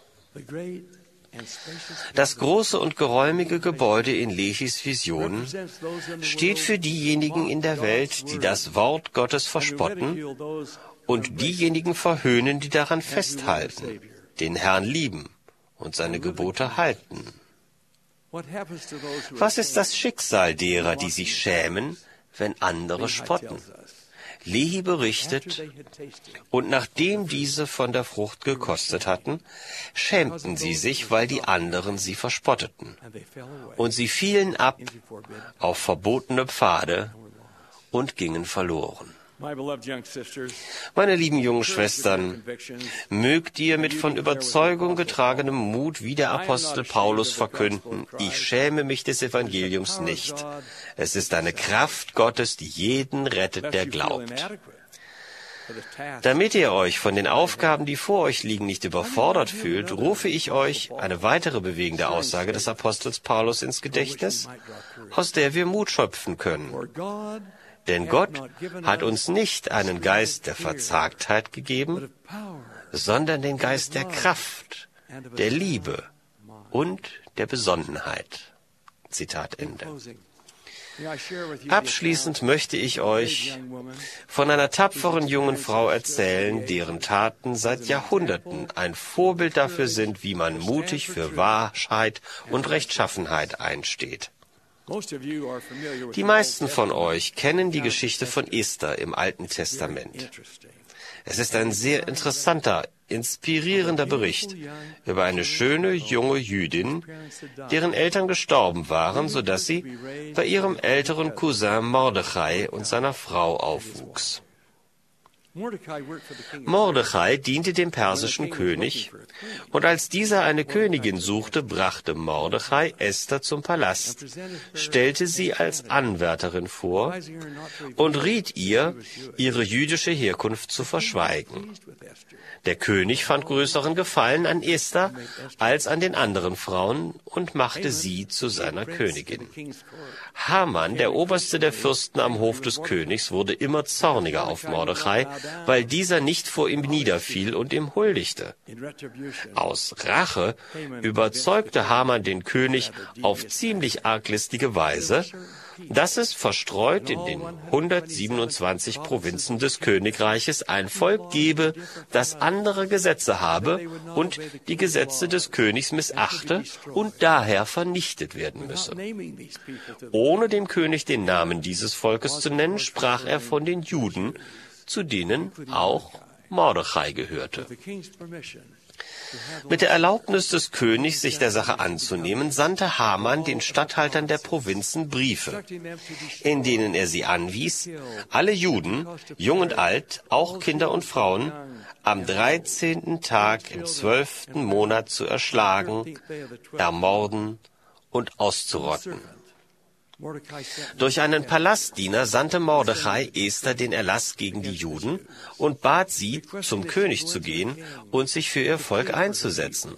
Das große und geräumige Gebäude in Lehis Vision steht für diejenigen in der Welt, die das Wort Gottes verspotten und diejenigen verhöhnen, die daran festhalten, den Herrn lieben und seine Gebote halten. Was ist das Schicksal derer, die sich schämen, wenn andere spotten? Lehi berichtet, und nachdem diese von der Frucht gekostet hatten, schämten sie sich, weil die anderen sie verspotteten. Und sie fielen ab auf verbotene Pfade und gingen verloren. Meine lieben jungen Schwestern, mögt ihr mit von Überzeugung getragenem Mut wie der Apostel Paulus verkünden, ich schäme mich des Evangeliums nicht. Es ist eine Kraft Gottes, die jeden rettet, der glaubt. Damit ihr euch von den Aufgaben, die vor euch liegen, nicht überfordert fühlt, rufe ich euch eine weitere bewegende Aussage des Apostels Paulus ins Gedächtnis, aus der wir Mut schöpfen können. Denn Gott hat uns nicht einen Geist der Verzagtheit gegeben, sondern den Geist der Kraft, der Liebe und der Besonnenheit. Zitat Ende. Abschließend möchte ich euch von einer tapferen jungen Frau erzählen, deren Taten seit Jahrhunderten ein Vorbild dafür sind, wie man mutig für Wahrheit und Rechtschaffenheit einsteht. Die meisten von euch kennen die Geschichte von Esther im Alten Testament. Es ist ein sehr interessanter, inspirierender Bericht über eine schöne junge Jüdin, deren Eltern gestorben waren, sodass sie bei ihrem älteren Cousin Mordechai und seiner Frau aufwuchs. Mordechai diente dem persischen König, und als dieser eine Königin suchte, brachte Mordechai Esther zum Palast, stellte sie als Anwärterin vor und riet ihr, ihre jüdische Herkunft zu verschweigen. Der König fand größeren Gefallen an Esther als an den anderen Frauen und machte sie zu seiner Königin. Haman, der oberste der Fürsten am Hof des Königs, wurde immer zorniger auf Mordechai, weil dieser nicht vor ihm niederfiel und ihm huldigte. Aus Rache überzeugte Haman den König auf ziemlich arglistige Weise, dass es verstreut in den hundertsiebenundzwanzig Provinzen des Königreiches ein Volk gebe, das andere Gesetze habe und die Gesetze des Königs missachte und daher vernichtet werden müsse. Ohne dem König den Namen dieses Volkes zu nennen, sprach er von den Juden, zu denen auch Mordechai gehörte. Mit der Erlaubnis des Königs, sich der Sache anzunehmen, sandte Haman den Statthaltern der Provinzen Briefe, in denen er sie anwies, alle Juden, jung und alt, auch Kinder und Frauen, am dreizehnten Tag im zwölften Monat zu erschlagen, ermorden und auszurotten. Durch einen Palastdiener sandte Mordechai Esther den Erlass gegen die Juden und bat sie, zum König zu gehen und sich für ihr Volk einzusetzen.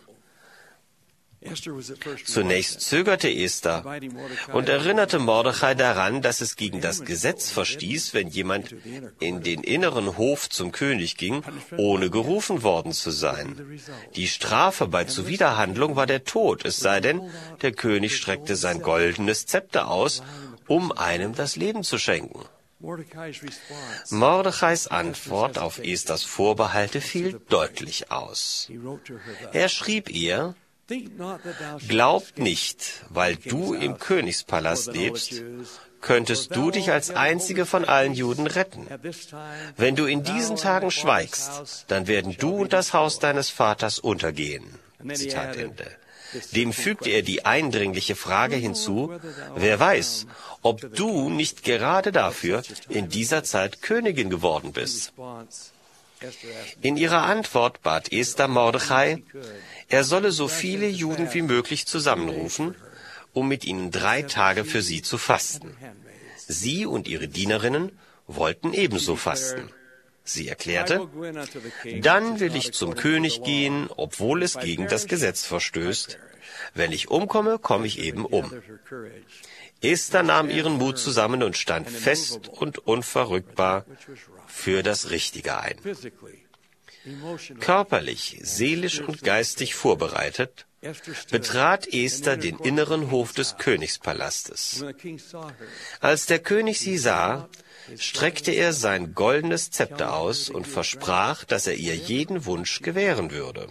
Zunächst zögerte Esther und erinnerte Mordechai daran, dass es gegen das Gesetz verstieß, wenn jemand in den inneren Hof zum König ging, ohne gerufen worden zu sein. Die Strafe bei Zuwiderhandlung war der Tod, es sei denn, der König streckte sein goldenes Zepter aus, um einem das Leben zu schenken. Mordechais Antwort auf Esthers Vorbehalte fiel deutlich aus. Er schrieb ihr: Glaubt nicht, weil du im Königspalast lebst, könntest du dich als einzige von allen Juden retten. Wenn du in diesen Tagen schweigst, dann werden du und das Haus deines Vaters untergehen. Zitat Ende. Dem fügte er die eindringliche Frage hinzu: Wer weiß, ob du nicht gerade dafür in dieser Zeit Königin geworden bist. In ihrer Antwort bat Esther Mordechai, er solle so viele Juden wie möglich zusammenrufen, um mit ihnen drei Tage für sie zu fasten. Sie und ihre Dienerinnen wollten ebenso fasten. Sie erklärte: Dann will ich zum König gehen, obwohl es gegen das Gesetz verstößt. Wenn ich umkomme, komme ich eben um. Esther nahm ihren Mut zusammen und stand fest und unverrückbar für das Richtige ein. Körperlich, seelisch und geistig vorbereitet, betrat Esther den inneren Hof des Königspalastes. Als der König sie sah, streckte er sein goldenes Zepter aus und versprach, dass er ihr jeden Wunsch gewähren würde.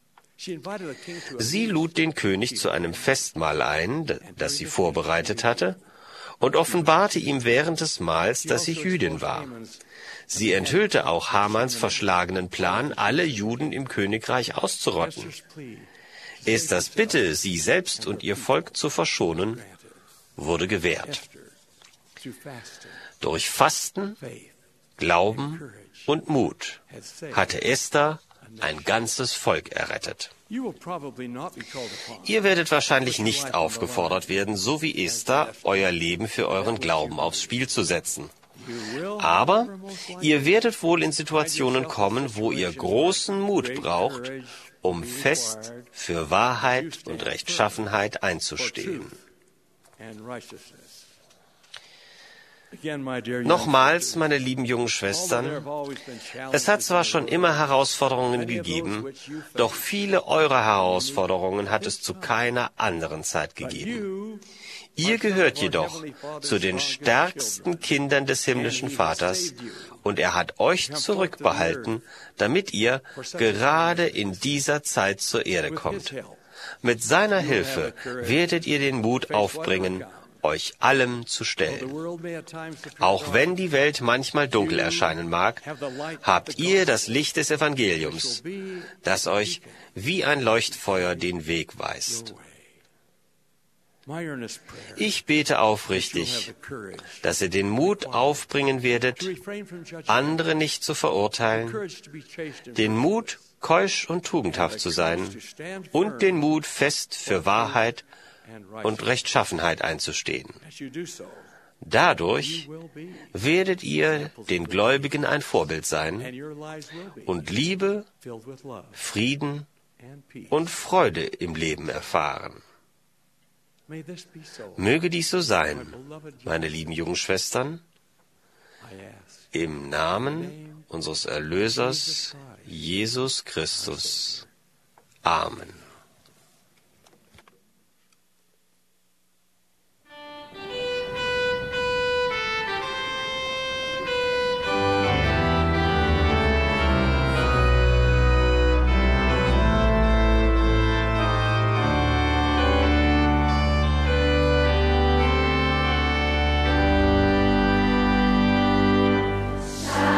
Sie lud den König zu einem Festmahl ein, das sie vorbereitet hatte, und offenbarte ihm während des Mahls, dass sie Jüdin war. Sie enthüllte auch Hamans verschlagenen Plan, alle Juden im Königreich auszurotten. Esthers Bitte, sie selbst und ihr Volk zu verschonen, wurde gewährt. Durch Fasten, Glauben und Mut hatte Esther ein ganzes Volk errettet. Ihr werdet wahrscheinlich nicht aufgefordert werden, so wie Esther, euer Leben für euren Glauben aufs Spiel zu setzen. Aber ihr werdet wohl in Situationen kommen, wo ihr großen Mut braucht, um fest für Wahrheit und Rechtschaffenheit einzustehen. Nochmals, meine lieben jungen Schwestern, es hat zwar schon immer Herausforderungen gegeben, doch viele eurer Herausforderungen hat es zu keiner anderen Zeit gegeben. Ihr gehört jedoch zu den stärksten Kindern des himmlischen Vaters, und er hat euch zurückbehalten, damit ihr gerade in dieser Zeit zur Erde kommt. Mit seiner Hilfe werdet ihr den Mut aufbringen, euch allem zu stellen. Auch wenn die Welt manchmal dunkel erscheinen mag, habt ihr das Licht des Evangeliums, das euch wie ein Leuchtfeuer den Weg weist. Ich bete aufrichtig, dass ihr den Mut aufbringen werdet, andere nicht zu verurteilen, den Mut, keusch und tugendhaft zu sein und den Mut, fest für Wahrheit und Rechtschaffenheit einzustehen. Dadurch werdet ihr den Gläubigen ein Vorbild sein und Liebe, Frieden und Freude im Leben erfahren. Möge dies so sein, meine lieben jungen Schwestern, im Namen unseres Erlösers Jesus Christus. Amen.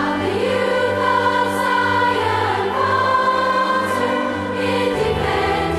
Independent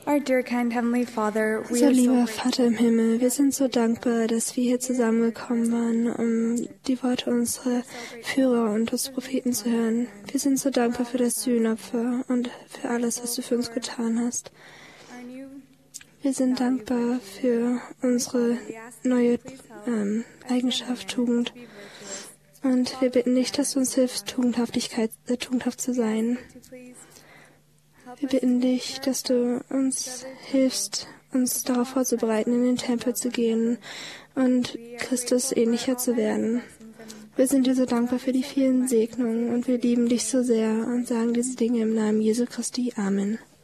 Unser lieber Vater im Himmel, wir sind so dankbar, dass wir hier zusammengekommen waren, um die Worte unserer Führer und des Propheten zu hören. Wir sind so dankbar für das Sühnopfer und für alles, was du für uns getan hast. Wir sind dankbar für unsere neue ähm, Eigenschaft, Tugend. Und wir bitten dich, dass du uns hilfst, Tugendhaftigkeit, äh, tugendhaft zu sein. Wir bitten dich, dass du uns hilfst, uns darauf vorzubereiten, in den Tempel zu gehen und Christus ähnlicher zu werden. Wir sind dir so dankbar für die vielen Segnungen und wir lieben dich so sehr und sagen diese Dinge im Namen Jesu Christi. Amen.